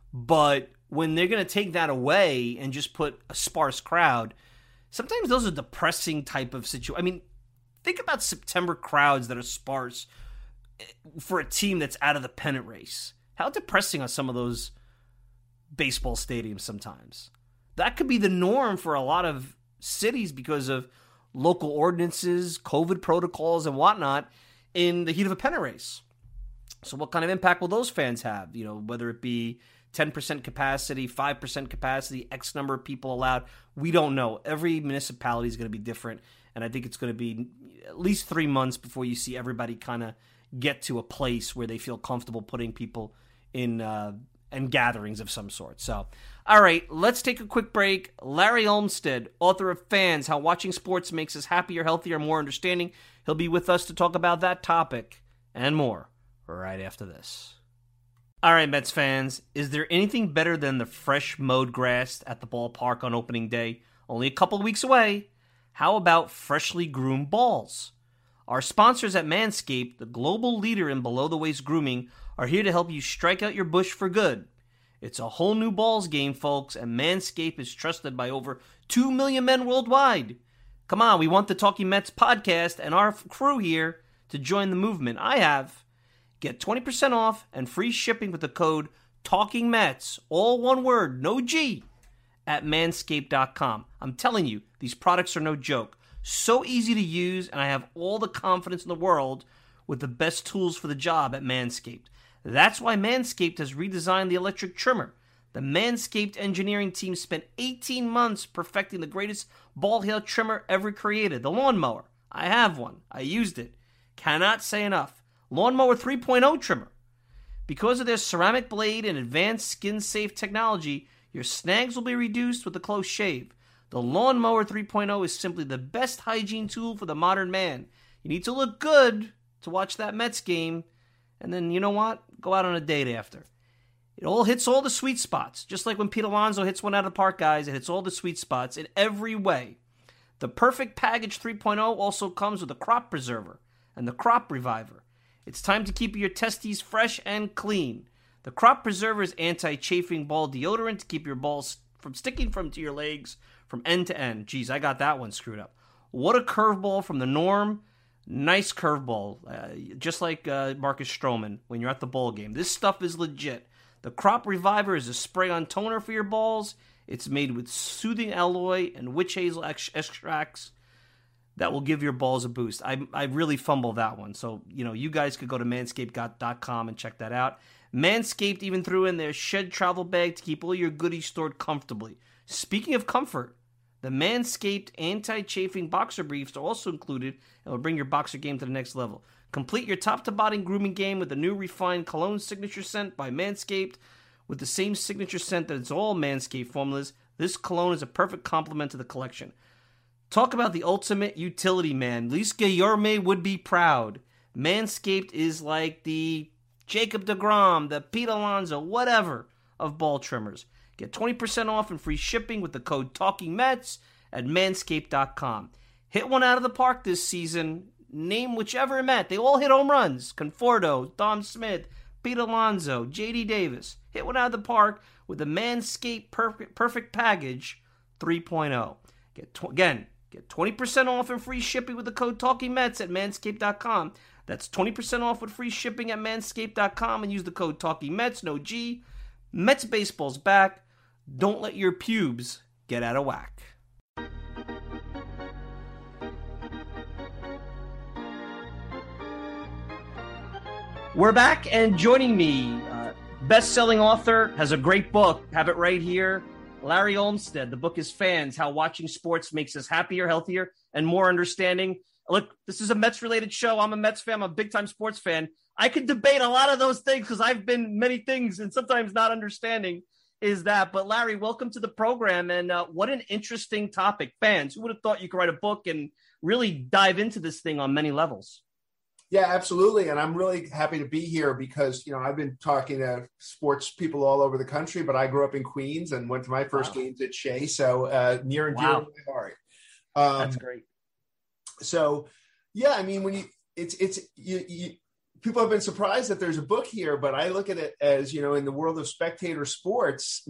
But when they're going to take that away and just put a sparse crowd, sometimes those are depressing type of situation. I mean, think about September crowds that are sparse for a team that's out of the pennant race. How depressing are some of those baseball stadiums sometimes? That could be the norm for a lot of cities because of local ordinances, COVID protocols, and whatnot in the heat of a pennant race. So what kind of impact will those fans have? You know, whether it be 10% capacity, 5% capacity, X number of people allowed, we don't know. Every municipality is going to be different, and I think it's going to be at least 3 months before you see everybody kind of get to a place where they feel comfortable putting people in and gatherings of some sort. So, all right, let's take a quick break. Larry Olmsted, author of Fans, How Watching Sports Makes Us Happier, Healthier, More Understanding. He'll be with us to talk about that topic and more right after this. All right, Mets fans, is there anything better than the fresh mowed grass at the ballpark on opening day? Only a couple weeks away. How about freshly groomed balls? Our sponsors at Manscaped, the global leader in below-the-waist grooming, are here to help you strike out your bush for good. It's a whole new balls game, folks, and Manscaped is trusted by over 2 million men worldwide. Come on, we want the Talking Mets podcast and our crew here to join the movement. I have. Get 20% off and free shipping with the code TALKINGMETS, all one word, no G, at manscaped.com. I'm telling you, these products are no joke. So easy to use, and I have all the confidence in the world with the best tools for the job at Manscaped. That's why Manscaped has redesigned the electric trimmer. The Manscaped engineering team spent 18 months perfecting the greatest ball hair trimmer ever created, the lawnmower. I have one. I used it. Cannot say enough. Lawnmower 3.0 trimmer. Because of their ceramic blade and advanced skin-safe technology, your snags will be reduced with a close shave. The Lawnmower 3.0 is simply the best hygiene tool for the modern man. You need to look good to watch that Mets game, and then, you know what? Go out on a date after. It all hits all the sweet spots. Just like when Pete Alonso hits one out of the park, guys, it hits all the sweet spots in every way. The Perfect Package 3.0 also comes with a crop preserver and the crop reviver. It's time to keep your testes fresh and clean. The crop preserver is anti-chafing ball deodorant to keep your balls from sticking to your legs from end to end. Geez, I got that one screwed up. What a curveball from the norm. Nice curveball, just like Marcus Stroman when you're at the ball game. This stuff is legit. The Crop Reviver is a spray-on toner for your balls. It's made with soothing alloy and witch hazel extracts that will give your balls a boost. I really fumbled that one. So, you guys could go to manscaped.com and check that out. Manscaped even threw in their shed travel bag to keep all your goodies stored comfortably. Speaking of comfort, the Manscaped anti-chafing boxer briefs are also included and will bring your boxer game to the next level. Complete your top-to-bottom grooming game with the new refined cologne signature scent by Manscaped. With the same signature scent that it's all Manscaped formulas, this cologne is a perfect complement to the collection. Talk about the ultimate utility man. Luis Guillorme would be proud. Manscaped is like the Jacob deGrom, the Pete Alonso, whatever, of ball trimmers. Get 20% off and free shipping with the code TALKINGMETS at manscaped.com. Hit one out of the park this season. Name whichever Met. They all hit home runs. Conforto, Dom Smith, Pete Alonso, J.D. Davis. Hit one out of the park with the Manscaped Perfect Package 3.0. Get 20% off and free shipping with the code TALKINGMETS at manscaped.com. That's 20% off with free shipping at manscaped.com and use the code TALKINGMETS, no G. Mets baseball's back. Don't let your pubes get out of whack. We're back, and joining me, best-selling author, has a great book. Have it right here. Larry Olmsted. The book is Fans, How Watching Sports Makes Us Happier, Healthier, and More Understanding. Look, this is a Mets-related show. I'm a Mets fan. I'm a big-time sports fan. I could debate a lot of those things because I've been many things and sometimes not understanding is that. But Larry, welcome to the program. And what an interesting topic. Fans, who would have thought you could write a book and really dive into this thing on many levels? Yeah, absolutely. And I'm really happy to be here because, I've been talking to sports people all over the country, but I grew up in Queens and went to my first games at Shea. So near and dear to my heart. That's great. So, yeah, I mean, when people have been surprised that there's a book here, but I look at it as, in the world of spectator sports,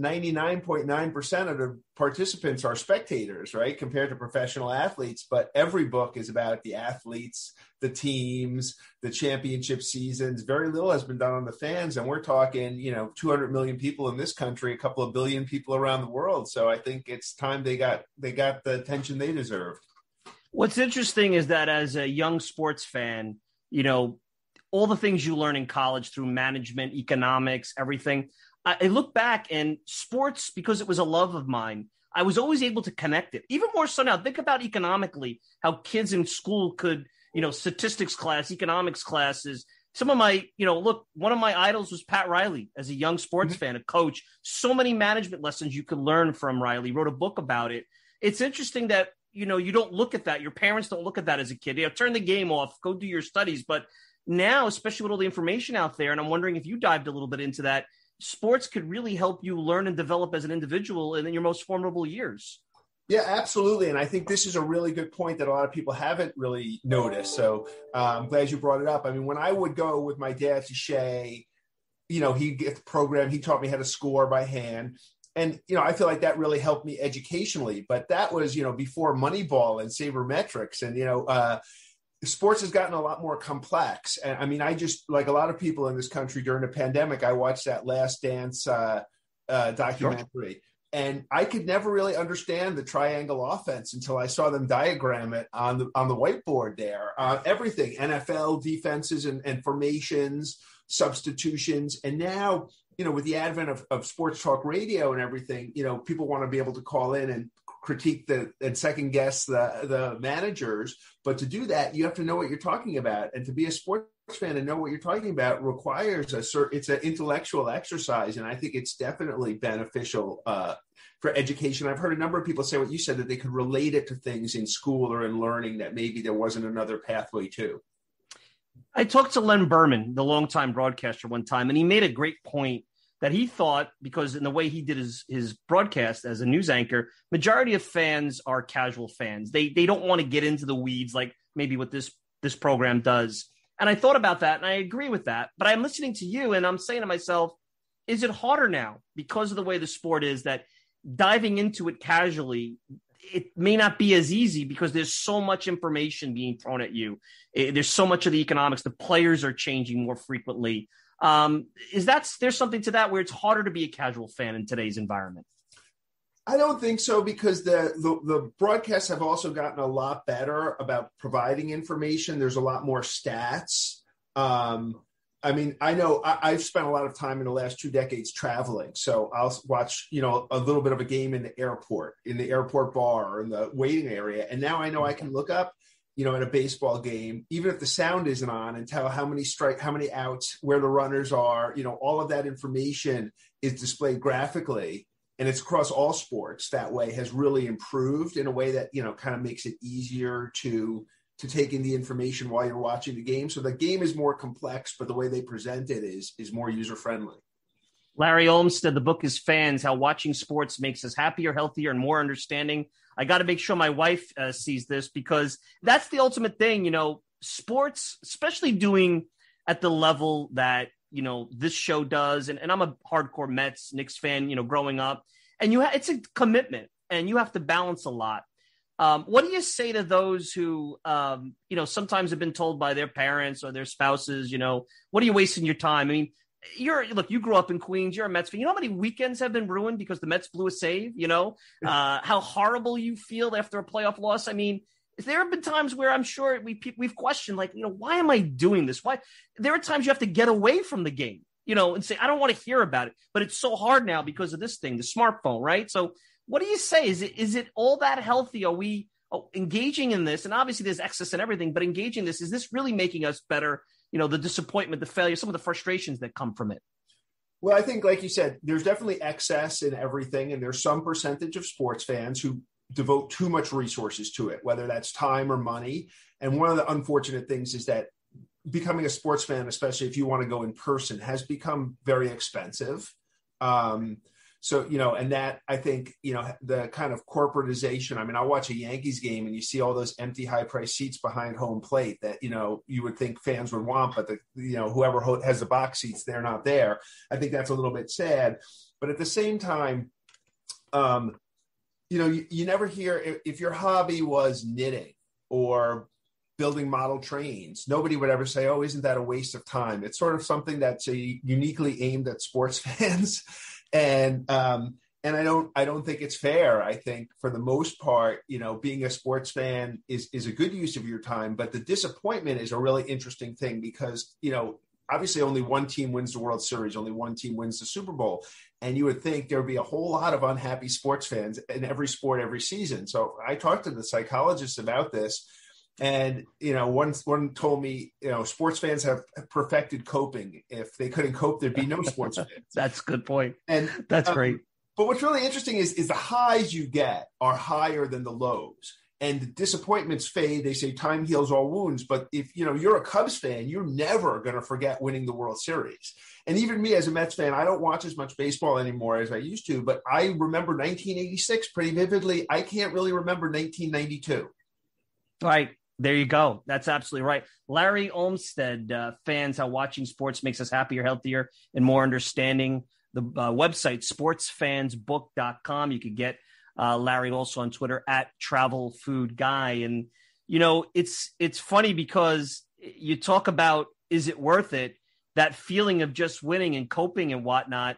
99.9% of the participants are spectators, right? Compared to professional athletes. But every book is about the athletes, the teams, the championship seasons. Very little has been done on the fans. And we're talking, 200 million people in this country, a couple of billion people around the world. So I think it's time they got the attention they deserved. What's interesting is that as a young sports fan, all the things you learn in college through management, economics, everything. I look back and sports, because it was a love of mine, I was always able to connect it. Even more so now, think about economically, how kids in school could, statistics class, economics classes. Some of my, one of my idols was Pat Riley as a young sports fan, a coach. So many management lessons you could learn from Riley, wrote a book about it. It's interesting that, you don't look at that. Your parents don't look at that as a kid. Turn the game off, go do your studies. But now, especially with all the information out there, and I'm wondering if you dived a little bit into that, sports could really help you learn and develop as an individual in your most formidable years. Yeah, absolutely. And I think this is a really good point that a lot of people haven't really noticed. So I'm glad you brought it up. I mean, when I would go with my dad to Shea, he'd get the program. He taught me how to score by hand. And, I feel like that really helped me educationally. But that was, before Moneyball and sabermetrics. And, sports has gotten a lot more complex. And I mean, I just, like a lot of people in this country during the pandemic, I watched that Last Dance documentary. Sure. And I could never really understand the triangle offense until I saw them diagram it on the whiteboard there. Everything, NFL defenses and formations, substitutions. And now, with the advent of sports talk radio and everything, people want to be able to call in and critique and second guess the managers. But to do that, you have to know what you're talking about. And to be a sports fan and know what you're talking about requires it's an intellectual exercise. And I think it's definitely beneficial for education. I've heard a number of people say what you said, that they could relate it to things in school or in learning that maybe there wasn't another pathway to. I talked to Len Berman, the longtime broadcaster, one time, and he made a great point that he thought, because in the way he did his broadcast as a news anchor, majority of fans are casual fans. They don't want to get into the weeds like maybe what this program does. And I thought about that, and I agree with that. But I'm listening to you, and I'm saying to myself, is it harder now because of the way the sport is, that diving into it casually, it may not be as easy because there's so much information being thrown at you. There's so much of the economics. The players are changing more frequently. There's something to that where it's harder to be a casual fan in today's environment? I don't think so, because the broadcasts have also gotten a lot better about providing information. There's a lot more stats. I mean, I know I've spent a lot of time in the last 2 decades traveling. So I'll watch, a little bit of a game in the airport bar or in the waiting area. And now I know I can look up, in a baseball game, even if the sound isn't on, and tell how many outs, where the runners are, all of that information is displayed graphically, and it's across all sports that way, has really improved in a way that, kind of makes it easier to take in the information while you're watching the game. So the game is more complex, but the way they present it is more user-friendly. Larry Olmsted, the book is Fans, How Watching Sports Makes Us Happier, Healthier, and More Understanding. I got to make sure my wife sees this, because that's the ultimate thing, sports, especially doing at the level that, this show does. And I'm a hardcore Mets, Knicks fan, growing up, and it's a commitment, and you have to balance a lot. What do you say to those who, sometimes have been told by their parents or their spouses, what are you wasting your time? I mean, you grew up in Queens, you're a Mets fan. You know how many weekends have been ruined because the Mets blew a save? How horrible you feel after a playoff loss. I mean, there have been times where I'm sure we've questioned, why am I doing this? Why? There are times you have to get away from the game, and say, I don't want to hear about it. But it's so hard now because of this thing, the smartphone, right? So what do you say? Is it all that healthy? Are we engaging in this? And obviously there's excess and everything, but engaging this, is this really making us better? The disappointment, the failure, some of the frustrations that come from it. Well, I think, like you said, there's definitely excess in everything. And there's some percentage of sports fans who devote too much resources to it, whether that's time or money. And one of the unfortunate things is that becoming a sports fan, especially if you want to go in person, has become very expensive. So, and that, I think, the kind of corporatization, I mean, I'll watch a Yankees game and you see all those empty high price seats behind home plate that, you would think fans would want, but whoever has the box seats, they're not there. I think that's a little bit sad, but at the same time, you never hear, if your hobby was knitting or building model trains, nobody would ever say, oh, isn't that a waste of time? It's sort of something that's uniquely aimed at sports fans. And I don't think it's fair. I think for the most part, being a sports fan is a good use of your time, but the disappointment is a really interesting thing because, obviously only one team wins the World Series, only one team wins the Super Bowl. And you would think there would be a whole lot of unhappy sports fans in every sport, every season. So I talked to the psychologists about this. And, one told me, sports fans have perfected coping. If they couldn't cope, there'd be no sports fans. That's a good point. And that's great. But what's really interesting is the highs you get are higher than the lows. And the disappointments fade. They say time heals all wounds. But if, you're a Cubs fan, you're never going to forget winning the World Series. And even me as a Mets fan, I don't watch as much baseball anymore as I used to. But I remember 1986 pretty vividly. I can't really remember 1992. Right. There you go. That's absolutely right. Larry Olmsted, fans, how watching sports makes us happier, healthier, and more understanding. The website, sportsfansbook.com. You could get Larry also on Twitter at Travel Food Guy. And, it's funny because you talk about, is it worth it? That feeling of just winning and coping and whatnot.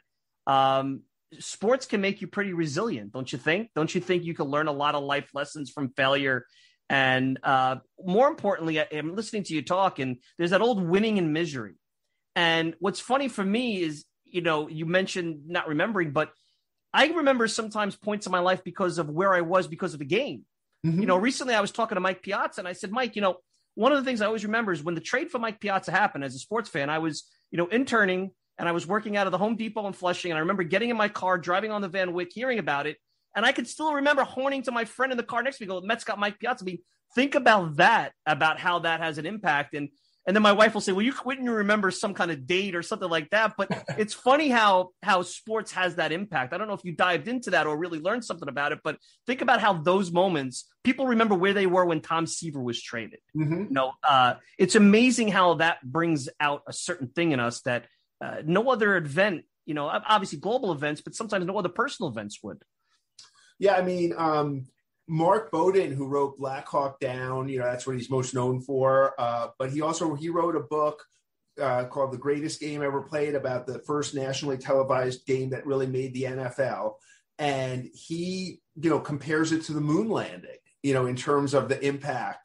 Sports can make you pretty resilient, don't you think? Don't you think you can learn a lot of life lessons from failure? And more importantly, I'm listening to you talk, and there's that old winning and misery. And what's funny for me is, you mentioned not remembering, but I remember sometimes points in my life because of where I was because of the game. Mm-hmm. Recently I was talking to Mike Piazza, and I said, Mike, one of the things I always remember is when the trade for Mike Piazza happened as a sports fan, I was, interning, and I was working out of the Home Depot in Flushing. And I remember getting in my car, driving on the Van Wyck, hearing about it. And I could still remember horning to my friend in the car next to me, go, Mets got Mike Piazza. I mean, think about that, about how that has an impact. And then my wife will say, well, you couldn't remember some kind of date or something like that. But it's funny how sports has that impact. I don't know if you dived into that or really learned something about it, but think about how those moments, people remember where they were when Tom Seaver was traded. Mm-hmm. It's amazing how that brings out a certain thing in us that no other event, obviously global events, but sometimes no other personal events would. Yeah, I mean, Mark Bowden, who wrote Black Hawk Down, that's what he's most known for. But he wrote a book called The Greatest Game Ever Played, about the first nationally televised game that really made the NFL. And he, compares it to the moon landing, in terms of the impact,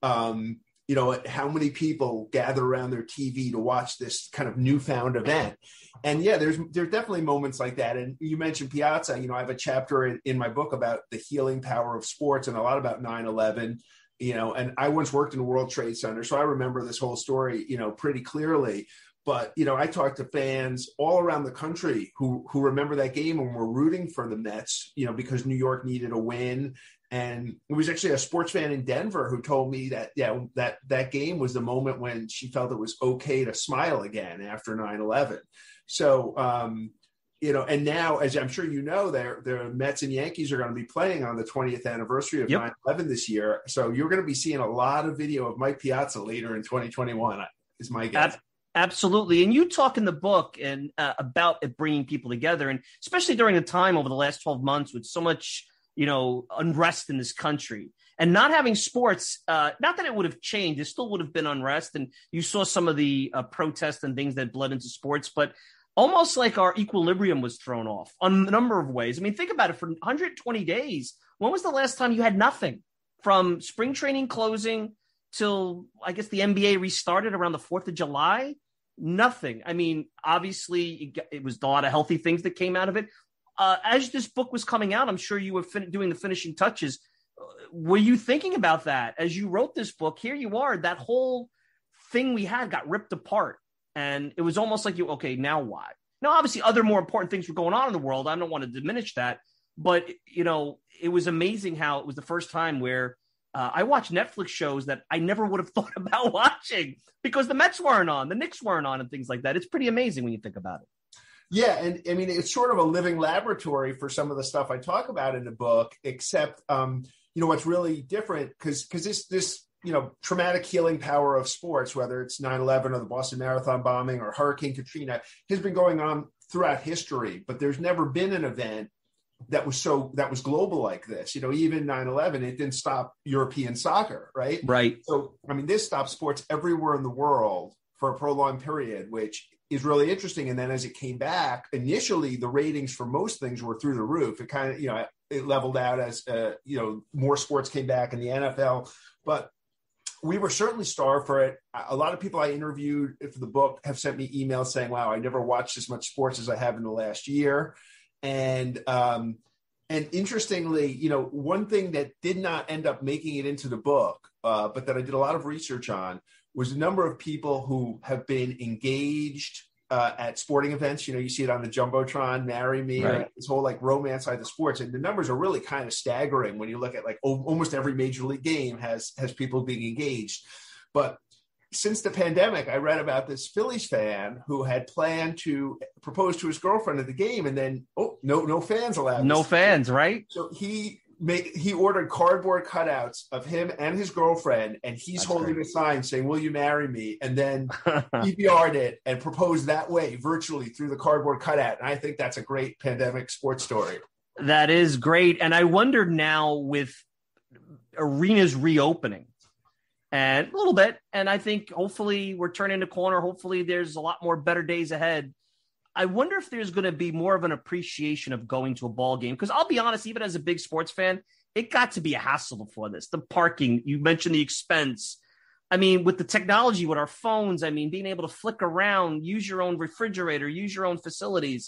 how many people gather around their TV to watch this kind of newfound event. And yeah, there's definitely moments like that. And you mentioned Piazza, I have a chapter in my book about the healing power of sports and a lot about 9/11, and I once worked in the World Trade Center. So I remember this whole story, pretty clearly. But, I talked to fans all around the country who remember that game and were rooting for the Mets, because New York needed a win. And it was actually a sports fan in Denver who told me that, that game was the moment when she felt it was okay to smile again after 9/11. So, and now, as I'm sure the Mets and Yankees are going to be playing on the 20th anniversary of 9/11 this year. So you're going to be seeing a lot of video of Mike Piazza later in 2021, is my guess. Absolutely. And you talk in the book and about it bringing people together, and especially during a time over the last 12 months with so much, unrest in this country, and not having sports, not that it would have changed, it still would have been unrest. And you saw some of the protests and things that bled into sports, but almost like our equilibrium was thrown off on a number of ways. I mean, think about it. For 120 days, when was the last time you had nothing? From spring training closing till, I guess, the NBA restarted around the 4th of July? Nothing. I mean, obviously, it was a lot of healthy things that came out of it. As this book was coming out, I'm sure you were doing the finishing touches. Were you thinking about that as you wrote this book? Here you are, that whole thing we had got ripped apart. And it was almost like okay, now what? Now, obviously, other more important things were going on in the world. I don't want to diminish that. But, it was amazing how it was the first time where I watch Netflix shows that I never would have thought about watching because the Mets weren't on, the Knicks weren't on, and things like that. It's pretty amazing when you think about it. Yeah, and I mean, it's sort of a living laboratory for some of the stuff I talk about in the book, except, what's really different, because this traumatic healing power of sports, whether it's 9/11 or the Boston Marathon bombing or Hurricane Katrina, has been going on throughout history, but there's never been an event that was global like this. Even 9/11, it didn't stop European soccer, right? Right. So, I mean, this stopped sports everywhere in the world for a prolonged period, which is really interesting. And then as it came back, initially the ratings for most things were through the roof. It kind of, it leveled out as, more sports came back in the NFL, but we were certainly starved for it. A lot of people I interviewed for the book have sent me emails saying, wow, I never watched as much sports as I have in the last year. And interestingly, one thing that did not end up making it into the book, but that I did a lot of research on, was the number of people who have been engaged at sporting events. You see it on the Jumbotron, Marry Me, right. This whole romance side of sports. And the numbers are really kind of staggering when you look at almost every major league game has people being engaged. But since the pandemic, I read about this Phillies fan who had planned to propose to his girlfriend at the game, and then no fans allowed. No fans, right? So he ordered cardboard cutouts of him and his girlfriend, and he's holding a sign saying, "Will you marry me?" And then DVR'd it and proposed that way, virtually through the cardboard cutout. And I think that's a great pandemic sports story. That is great. And I wonder now with arenas reopening, and a little bit, and I think hopefully we're turning the corner. Hopefully there's a lot more better days ahead. I wonder if there's going to be more of an appreciation of going to a ball game. Because I'll be honest, even as a big sports fan, it got to be a hassle before this. The parking, you mentioned the expense. I mean, with the technology, with our phones, being able to flick around, use your own refrigerator, use your own facilities.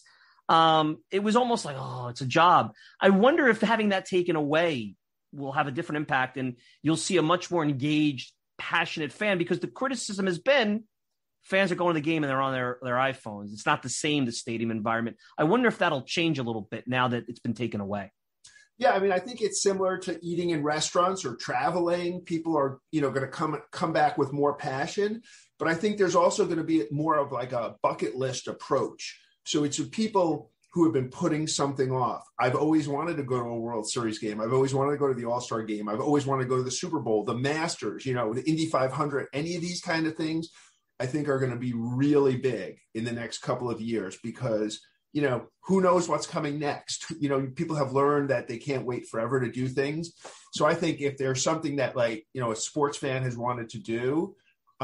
It was almost like, it's a job. I wonder if having that taken away will have a different impact, and you'll see a much more engaged, passionate fan, because the criticism has been fans are going to the game and they're on their iPhones. It's not the same, the stadium environment. I wonder if that'll change a little bit now that it's been taken away. Yeah, I think it's similar to eating in restaurants or traveling. People are, going to come back with more passion, but I think there's also going to be more of a bucket list approach. So it's people who have been putting something off. I've always wanted to go to a World Series game. I've always wanted to go to the All-Star game. I've always wanted to go to the Super Bowl, the Masters, the Indy 500, any of these kind of things, I think are going to be really big in the next couple of years because, who knows what's coming next? People have learned that they can't wait forever to do things. So I think if there's something that a sports fan has wanted to do,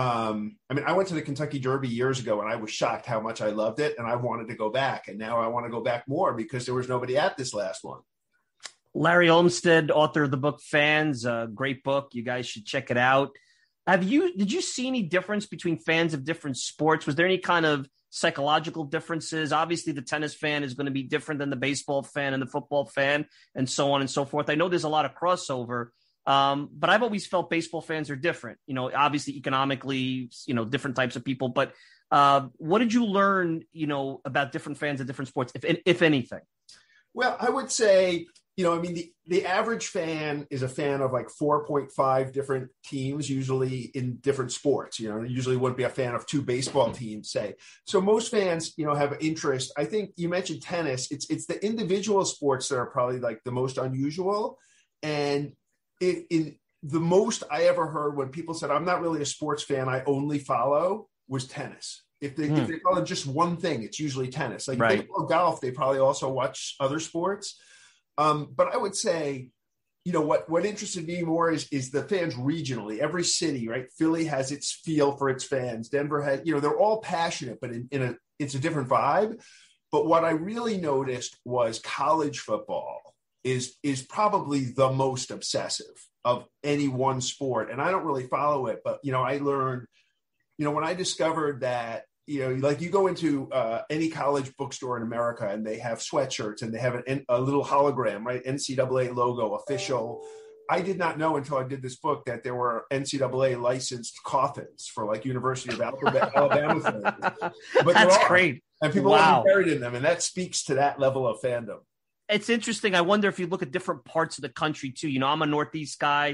I went to the Kentucky Derby years ago and I was shocked how much I loved it and I wanted to go back. And now I want to go back more because there was nobody at this last one. Larry Olmsted, author of the book Fans, a great book. You guys should check it out. Did you see any difference between fans of different sports? Was there any kind of psychological differences? Obviously, the tennis fan is going to be different than the baseball fan and the football fan and so on and so forth. I know there's a lot of crossover, but I've always felt baseball fans are different, obviously economically, different types of people. But what did you learn, about different fans of different sports, if anything? Well, I would say, the average fan is a fan of 4.5 different teams, usually in different sports. Usually wouldn't be a fan of 2 baseball teams, say. So most fans, have interest. I think you mentioned tennis. It's the individual sports that are probably the most unusual. And in the most I ever heard when people said, I'm not really a sports fan, I only follow, was tennis. If they follow just one thing, it's usually tennis. If they follow golf, they probably also watch other sports. But I would say, what interested me more is the fans regionally. Every city, right? Philly has its feel for its fans. Denver has, they're all passionate, but it's a different vibe. But what I really noticed was college football is probably the most obsessive of any one sport. And I don't really follow it, but, I learned, when I discovered that, you go into any college bookstore in America and they have sweatshirts and they have a little hologram, right? NCAA logo, official. I did not know until I did this book that there were NCAA licensed coffins for University of Alabama fans. But that's great. And people are buried in them. And that speaks to that level of fandom. It's interesting. I wonder if you look at different parts of the country too. I'm a Northeast guy.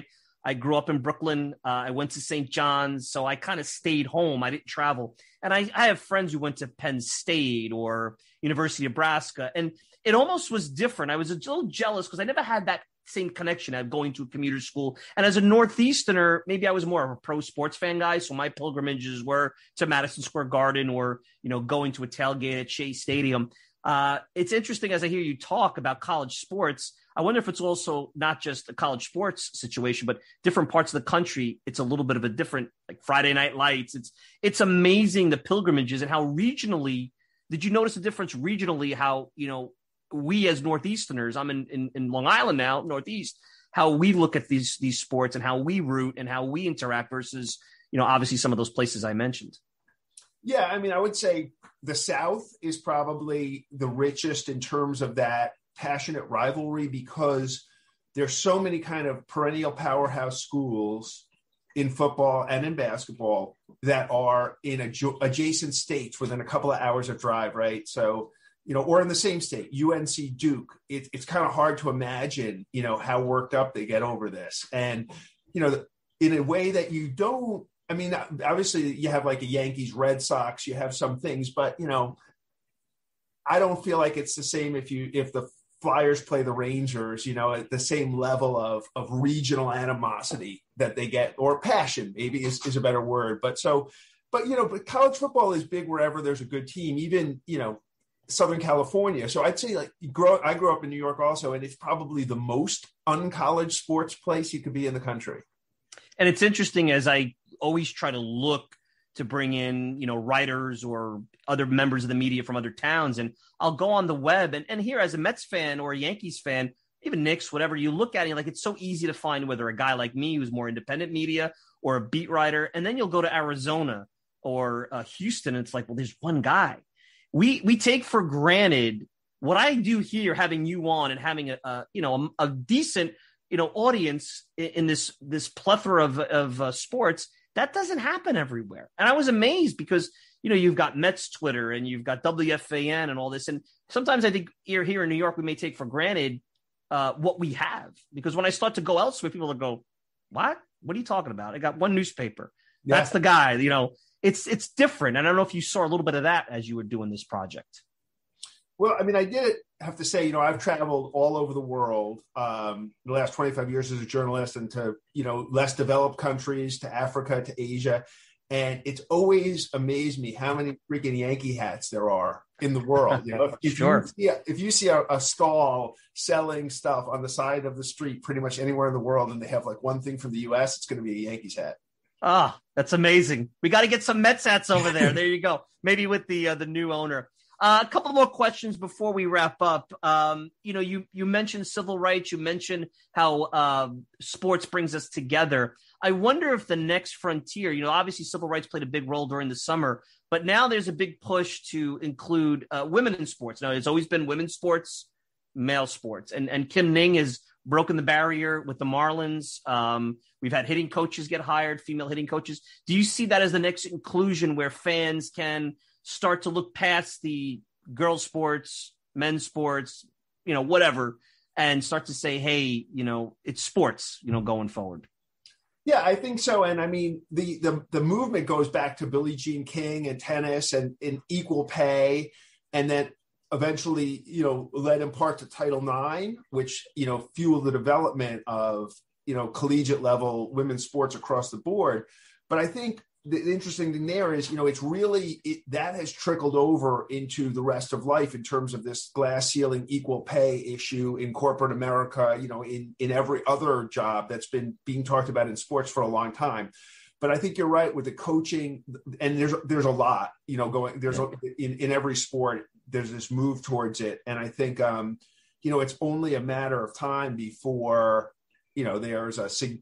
I grew up in Brooklyn. I went to St. John's, so I kind of stayed home. I didn't travel. And I have friends who went to Penn State or University of Nebraska, and it almost was different. I was a little jealous because I never had that same connection of going to a commuter school. And as a Northeasterner, maybe I was more of a pro sports fan guy. So my pilgrimages were to Madison Square Garden or, going to a tailgate at Shea Stadium. It's interesting as I hear you talk about college sports. I wonder if it's also not just a college sports situation, but different parts of the country. It's a little bit of a different, like Friday Night Lights. It's amazing the pilgrimages and how regionally, did you notice the difference regionally, how, we as Northeasterners, I'm in Long Island now, Northeast, how we look at these sports and how we root and how we interact versus, obviously some of those places I mentioned. Yeah, I mean, I would say the South is probably the richest in terms of that passionate rivalry because there's so many kind of perennial powerhouse schools in football and in basketball that are in adjacent states within a couple of hours of drive, right? So, or in the same state, UNC Duke, it's kind of hard to imagine, how worked up they get over this. And, in a way that you don't, I mean, obviously you have like a Yankees, Red Sox, you have some things, but, I don't feel like it's the same if the Flyers play the Rangers, at the same level of regional animosity that they get, or passion maybe is a better word. But college football is big wherever there's a good team, even, Southern California. So I'd say I grew up in New York also, and it's probably the most uncollege sports place you could be in the country. And it's interesting as I always try to look to bring in, writers or other members of the media from other towns. And I'll go on the web and here as a Mets fan or a Yankees fan, even Knicks, whatever, you look at it, like it's so easy to find whether a guy like me who's more independent media or a beat writer. And then you'll go to Arizona or Houston. And it's like, well, there's one guy. We take for granted what I do here, having you on and having a decent, audience in this plethora of sports. That doesn't happen everywhere. And I was amazed because, you've got Mets Twitter and you've got WFAN and all this. And sometimes I think here in New York, we may take for granted what we have, because when I start to go elsewhere, people will go, what are you talking about? I got one newspaper. Yeah. That's the guy, it's different. And I don't know if you saw a little bit of that as you were doing this project. Well, I mean, I did have to say, I've traveled all over the world the last 25 years as a journalist, and to, less developed countries, to Africa, to Asia. And it's always amazed me how many freaking Yankee hats there are in the world. If you see a stall selling stuff on the side of the street, pretty much anywhere in the world, and they have like one thing from the US, it's going to be a Yankees hat. Ah, that's amazing. We got to get some Mets hats over there. There you go. Maybe with the new owner. A couple more questions before we wrap up. You mentioned civil rights. You mentioned how sports brings us together. I wonder if the next frontier, obviously civil rights played a big role during the summer, but now there's a big push to include women in sports. Now, it's always been women's sports, male sports. And Kim Ning has broken the barrier with the Marlins. We've had hitting coaches get hired, female hitting coaches. Do you see that as the next inclusion where fans can start to look past the girls' sports, men's sports, whatever, and start to say, hey, it's sports, going forward? Yeah, I think so. And I mean, the movement goes back to Billie Jean King and tennis and equal pay. And then eventually, led in part to Title IX, which, fueled the development of, collegiate level women's sports across the board. But I think the interesting thing there is, it's really that has trickled over into the rest of life in terms of this glass ceiling equal pay issue in corporate America, in every other job that's been being talked about in sports for a long time. But I think you're right with the coaching, and there's a lot, going, in every sport, there's this move towards it. And I think, it's only a matter of time before, there's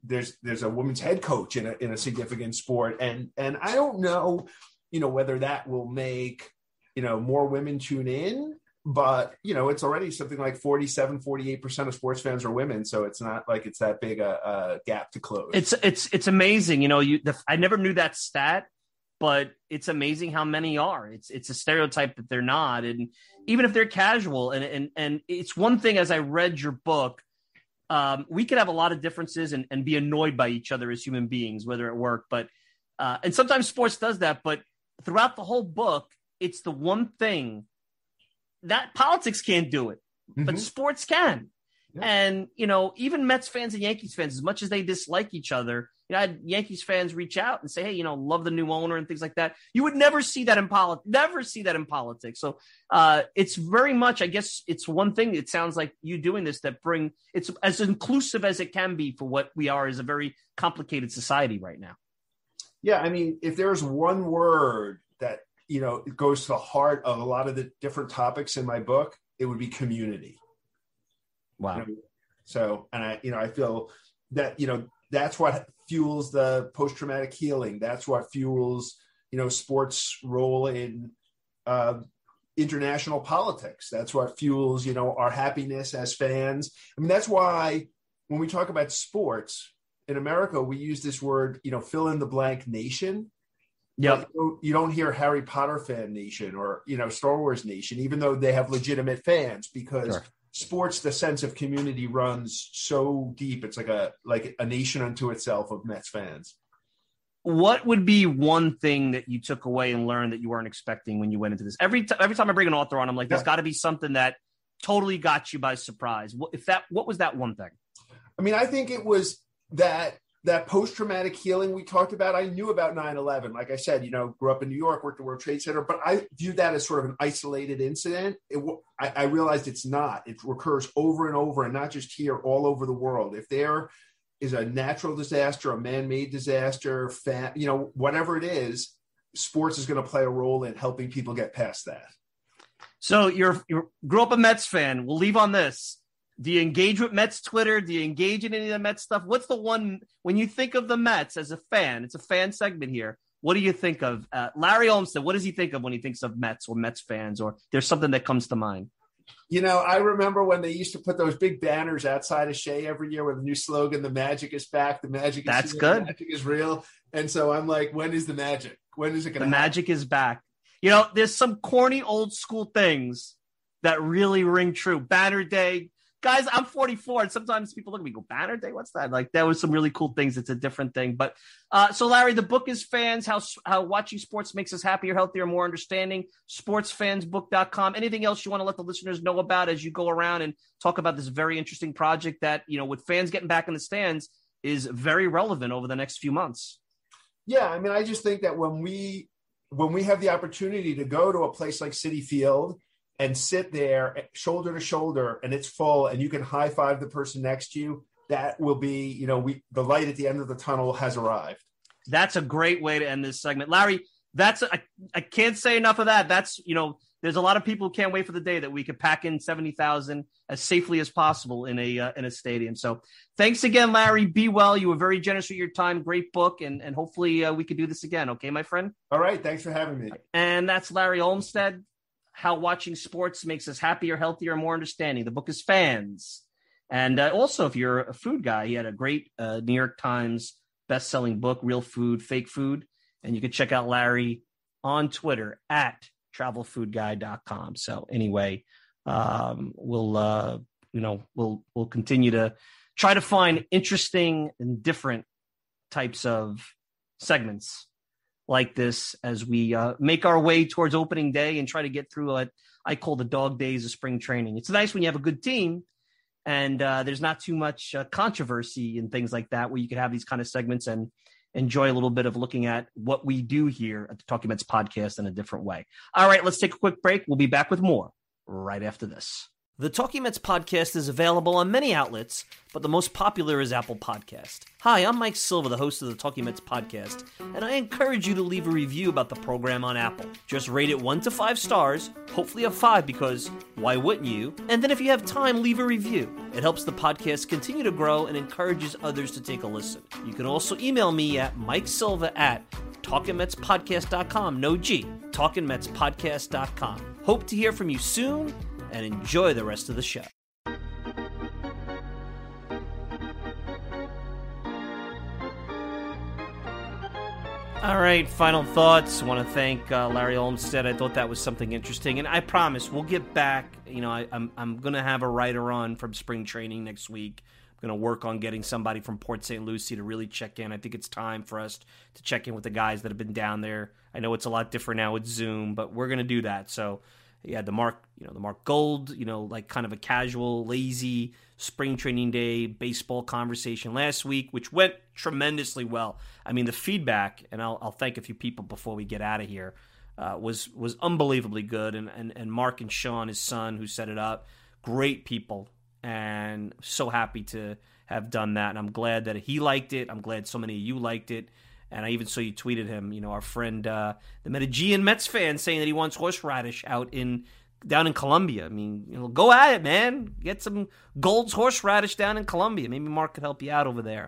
a women's head coach in a significant sport. And I don't know, whether that will make, more women tune in, but, it's already something like 48% of sports fans are women. So it's not like it's that big a gap to close. It's amazing. I never knew that stat, but it's amazing how many are. It's a stereotype that they're not. And even if they're casual and it's one thing, as I read your book, we could have a lot of differences and be annoyed by each other as human beings, whether at work, but and sometimes sports does that. But throughout the whole book, it's the one thing that politics can't do it, but sports can. Yeah. And, even Mets fans and Yankees fans, as much as they dislike each other, I had Yankees fans reach out and say, hey, love the new owner and things like that. You would never see that in politics. So it's very much, I guess it's one thing. It sounds like you doing this it's as inclusive as it can be for what we are as a very complicated society right now. Yeah. I mean, if there's one word that, it goes to the heart of a lot of the different topics in my book, it would be community. Wow. So, and I feel that, that's what fuels the post-traumatic healing. That's what fuels, sports role in international politics. That's what fuels, our happiness as fans. I mean, that's why when we talk about sports in America, we use this word, fill in the blank nation. Yeah. You don't hear Harry Potter fan nation or, Star Wars nation, even though they have legitimate fans, because sports, the sense of community runs so deep. It's like a nation unto itself of Mets fans. What would be one thing that you took away and learned that you weren't expecting when you went into this? Every time I bring an author on, I'm like, there's got to be something that totally got you by surprise. What was that one thing? I mean, I think it was that post-traumatic healing we talked about. I knew about 9/11. Like I said, grew up in New York, worked at the World Trade Center, but I viewed that as sort of an isolated incident. I realized it's not. It recurs over and over, and not just here, all over the world. If there is a natural disaster, a man-made disaster, whatever it is, sports is going to play a role in helping people get past that. So you grew up a Mets fan. We'll leave on this. Do you engage with Mets Twitter? Do you engage in any of the Mets stuff? What's the one, when you think of the Mets as a fan, it's a fan segment here. What do you think of? Larry Olmsted, what does he think of when he thinks of Mets or Mets fans, or there's something that comes to mind? I remember when they used to put those big banners outside of Shea every year with a new slogan, the magic is back, the magic is here, good. The magic is real. And so I'm like, when is the magic? When is it going to happen? The magic is back. There's some corny old school things that really ring true. Banner Day. Guys, I'm 44, and sometimes people look at me and go, Banner Day? What's that? Like, that was some really cool things. It's a different thing. But so, Larry, the book is Fans, how watching sports makes us happier, healthier, more understanding. Sportsfansbook.com. Anything else you want to let the listeners know about as you go around and talk about this very interesting project that, with fans getting back in the stands, is very relevant over the next few months? Yeah, I mean, I just think that when we have the opportunity to go to a place like Citi Field and sit there shoulder to shoulder and it's full and you can high five the person next to you, that will be, the light at the end of the tunnel has arrived. That's a great way to end this segment. Larry, I can't say enough of that. That's, there's a lot of people who can't wait for the day that we could pack in 70,000 as safely as possible in a stadium. So thanks again, Larry. Be well. You were very generous with your time. Great book. And hopefully we could do this again. Okay, my friend? All right. Thanks for having me. And that's Larry Olmsted. How watching sports makes us happier, healthier, more understanding. The book is Fans. And also, if you're a food guy, he had a great New York Times best-selling book, Real Food, Fake Food. And you can check out Larry on Twitter at travelfoodguy.com. So anyway, we'll continue to try to find interesting and different types of segments like this as we make our way towards opening day and try to get through what I call the dog days of spring training. It's nice when you have a good team and there's not too much controversy and things like that, where you can have these kind of segments and enjoy a little bit of looking at what we do here at the Talking Mets podcast in a different way. All right, let's take a quick break. We'll be back with more right after this. The Talking Mets podcast is available on many outlets, but the most popular is Apple Podcast. Hi, I'm Mike Silva, the host of the Talking Mets podcast, and I encourage you to leave a review about the program on Apple. Just rate it 1 to 5 stars, hopefully a 5 because why wouldn't you? And then if you have time, leave a review. It helps the podcast continue to grow and encourages others to take a listen. You can also email me at MikeSilva@TalkingMetsPodcast.com. No G, TalkingMetsPodcast.com. Hope to hear from you soon, and enjoy the rest of the show. All right, final thoughts. I want to thank Larry Olmstead. I thought that was something interesting, and I promise we'll get back. You know, I'm going to have a writer on from spring training next week. I'm going to work on getting somebody from Port St. Lucie to really check in. I think it's time for us to check in with the guys that have been down there. I know it's a lot different now with Zoom, but we're going to do that. So, yeah, the Mark Gold, like kind of a casual, lazy spring training day baseball conversation last week, which went tremendously well. I mean, the feedback, and I'll thank a few people before we get out of here, was unbelievably good. And Mark and Sean, his son, who set it up, great people, and so happy to have done that. And I'm glad that he liked it. I'm glad so many of you liked it. And I even saw you tweeted him, our friend, the Medellin Mets fan, saying that he wants horseradish down in Colombia. I mean, go at it, man. Get some Gold's horseradish down in Colombia. Maybe Mark could help you out over there.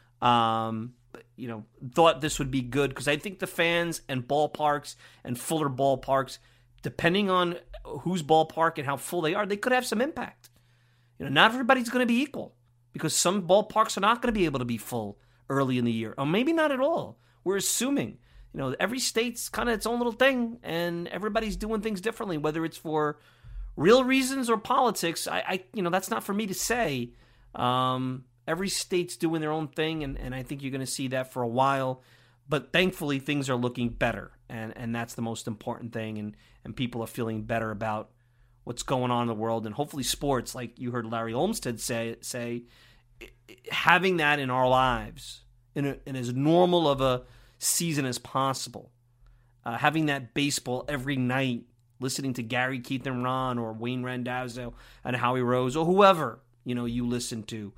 But, thought this would be good because I think the fans and ballparks and fuller ballparks, depending on whose ballpark and how full they are, they could have some impact. Not everybody's going to be equal because some ballparks are not going to be able to be full early in the year, or maybe not at all. We're assuming, every state's kind of its own little thing, and everybody's doing things differently, whether it's for real reasons or politics. I that's not for me to say. Every state's doing their own thing, and I think you're going to see that for a while. But thankfully, things are looking better, and that's the most important thing, and people are feeling better about what's going on in the world, and hopefully sports, like you heard Larry Olmstead say having that in our lives in as normal of a season as possible, having that baseball every night, listening to Gary, Keith, and Ron, or Wayne Randazzo and Howie Rose, or whoever you listen to.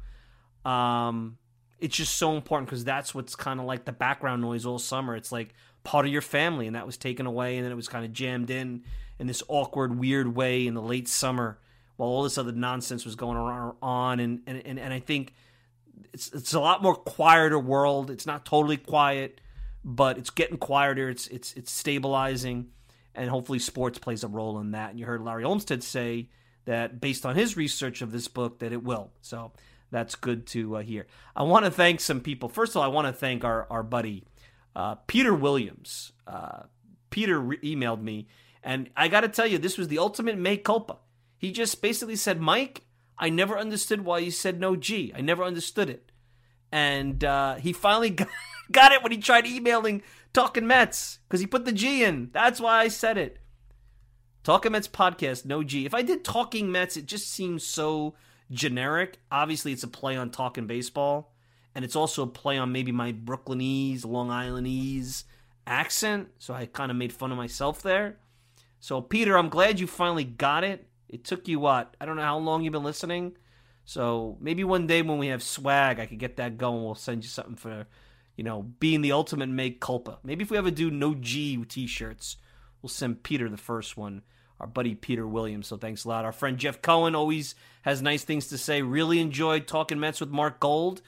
It's just so important because that's what's kind of like the background noise all summer. It's like part of your family, and that was taken away, and then it was kind of jammed in this awkward, weird way in the late summer while all this other nonsense was going on. And I think it's a lot more quieter world. It's not totally quiet, but it's getting quieter. It's stabilizing, and hopefully sports plays a role in that. And you heard Larry Olmstead say that based on his research of this book that it will. So that's good to hear. I want to thank some people. First of all, I want to thank our buddy Peter Williams. Peter emailed me, and I got to tell you, this was the ultimate mea culpa. He just basically said, Mike, I never understood why you said no G. I never understood it. And he finally got it when he tried emailing Talking Mets, because he put the G in. That's why I said it. Talking Mets podcast, no G. If I did Talking Mets, it just seems so generic. Obviously, it's a play on Talking Baseball, and it's also a play on maybe my Brooklynese, Long Islandese accent, so I kind of made fun of myself there. So, Peter, I'm glad you finally got it. It took you, what? I don't know how long you've been listening. So maybe one day when we have swag, I could get that going. We'll send you something for, being the ultimate mea culpa. Maybe if we ever do no G t-shirts, we'll send Peter the first one, our buddy Peter Williams. So thanks a lot. Our friend Jeff Cohen always has nice things to say. Really enjoyed Talking Mets with Mark Gold.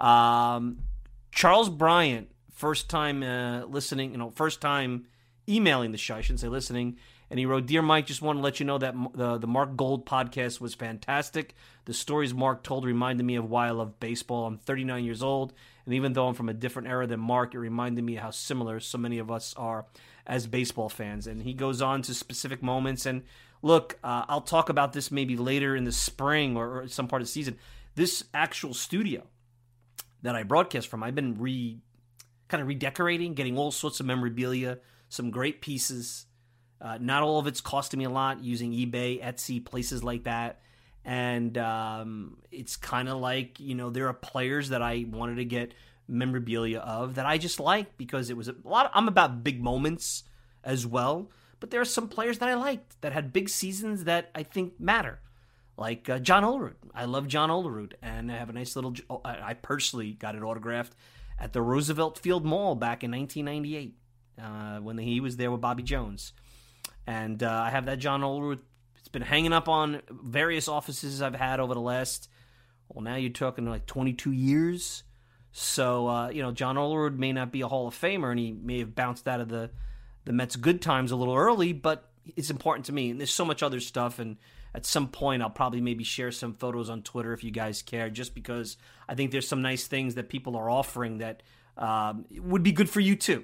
Charles Bryant, first time listening, first time emailing the show, I shouldn't say listening. And he wrote, Dear Mike, just want to let you know that the Mark Gold podcast was fantastic. The stories Mark told reminded me of why I love baseball. I'm 39 years old, and even though I'm from a different era than Mark, it reminded me how similar so many of us are as baseball fans. And he goes on to specific moments. And look, I'll talk about this maybe later in the spring or some part of the season. This actual studio that I broadcast from, I've been kind of redecorating, getting all sorts of memorabilia, some great pieces. Not all of it's costing me a lot, using eBay, Etsy, places like that. And it's kind of like, there are players that I wanted to get memorabilia of that I just like because it was a lot. I'm about big moments as well. But there are some players that I liked that had big seasons that I think matter. Like John Olerud. I love John Olerud. And I have a nice little... I personally got it autographed at the Roosevelt Field Mall back in 1998 when he was there with Bobby Jones. And I have that John Olerud. It's been hanging up on various offices I've had over the last, now you're talking like 22 years. So, John Olerud may not be a Hall of Famer, and he may have bounced out of the Mets' good times a little early, but it's important to me. And there's so much other stuff, and at some point I'll probably maybe share some photos on Twitter if you guys care, just because I think there's some nice things that people are offering that would be good for you too.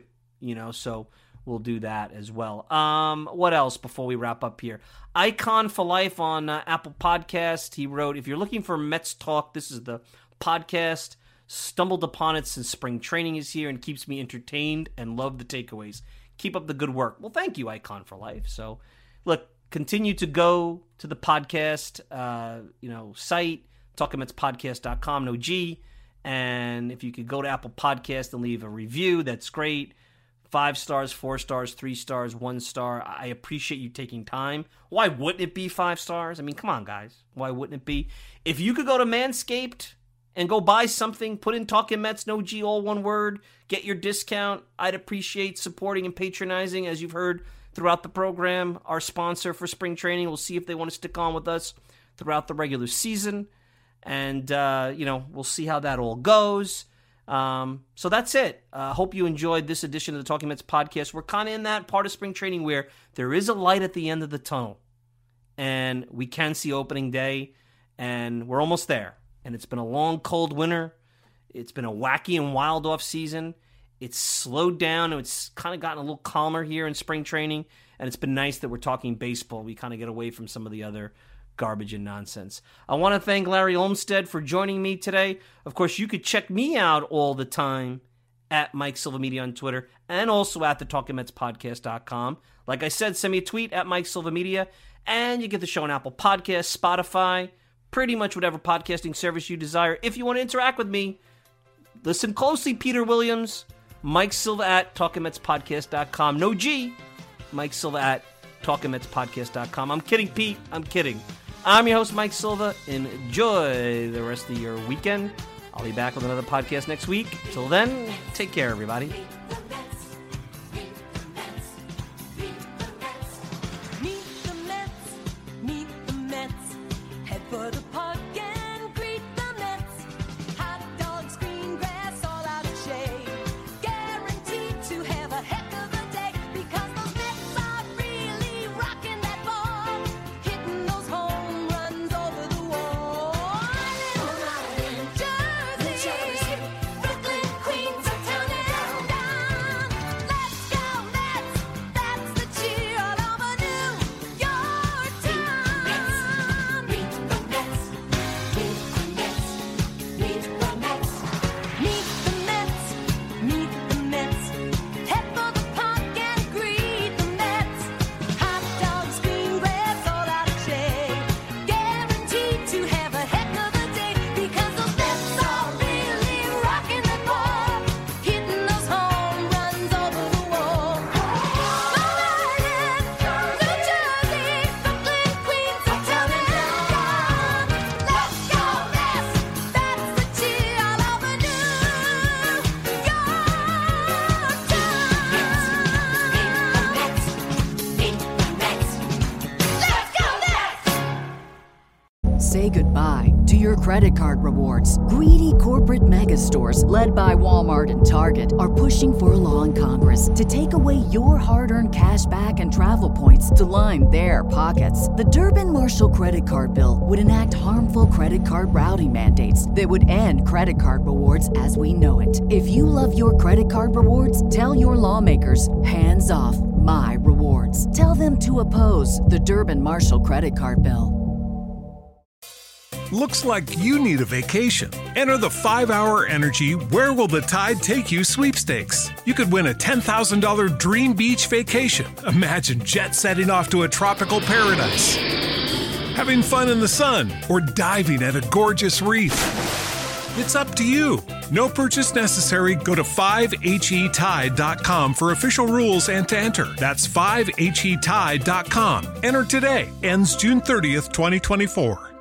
so we'll do that as well. What else before we wrap up here? Icon for Life on Apple Podcast. He wrote, if you're looking for Mets talk, this is the podcast. Stumbled upon it since spring training is here and keeps me entertained and love the takeaways. Keep up the good work. Well, thank you, Icon for Life. So, look, continue to go to the podcast, site, talkingmetspodcast.com, no G. And if you could go to Apple Podcast and leave a review, that's great. 5 stars, 4 stars, 3 stars, 1 star. I appreciate you taking time. Why wouldn't it be 5 stars? I mean, come on, guys. Why wouldn't it be? If you could go to Manscaped and go buy something, put in Talking Mets, no G, all one word, get your discount, I'd appreciate supporting and patronizing, as you've heard throughout the program. Our sponsor for spring training, we'll see if they want to stick on with us throughout the regular season. And, we'll see how that all goes. So that's it. Hope you enjoyed this edition of the Talking Mets podcast. We're kind of in that part of spring training where there is a light at the end of the tunnel. And we can see opening day. And we're almost there. And it's been a long, cold winter. It's been a wacky and wild off season. It's slowed down. And it's kind of gotten a little calmer here in spring training. And it's been nice that we're talking baseball. We kind of get away from some of the other garbage and nonsense. I want to thank Larry Olmstead for joining me today. Of course, you could check me out all the time at Mike Silva Media on Twitter and also at the TalkingMetsPodcast.com. Like I said, send me a tweet at Mike Silva Media, and you get the show on Apple Podcasts, Spotify, pretty much whatever podcasting service you desire. If you want to interact with me, listen closely, Peter Williams, Mike Silva at TalkingMetsPodcast.com. No G, Mike Silva at TalkingMetsPodcast.com. I'm kidding, Pete. I'm kidding. I'm your host, Mike Silva. Enjoy the rest of your weekend. I'll be back with another podcast next week. Till then, take care, everybody. Say goodbye to your credit card rewards. Greedy corporate mega stores, led by Walmart and Target, are pushing for a law in Congress to take away your hard-earned cash back and travel points to line their pockets. The Durbin-Marshall credit card bill would enact harmful credit card routing mandates that would end credit card rewards as we know it. If you love your credit card rewards, tell your lawmakers, hands off my rewards. Tell them to oppose the Durbin-Marshall credit card bill. Looks like you need a vacation. Enter the 5-Hour Energy Where Will the Tide Take You sweepstakes. You could win a $10,000 dream beach vacation. Imagine jet setting off to a tropical paradise, having fun in the sun, or diving at a gorgeous reef. It's up to you. No purchase necessary. Go to 5HETide.com for official rules and to enter. That's 5HETide.com. Enter today. Ends June 30th, 2024.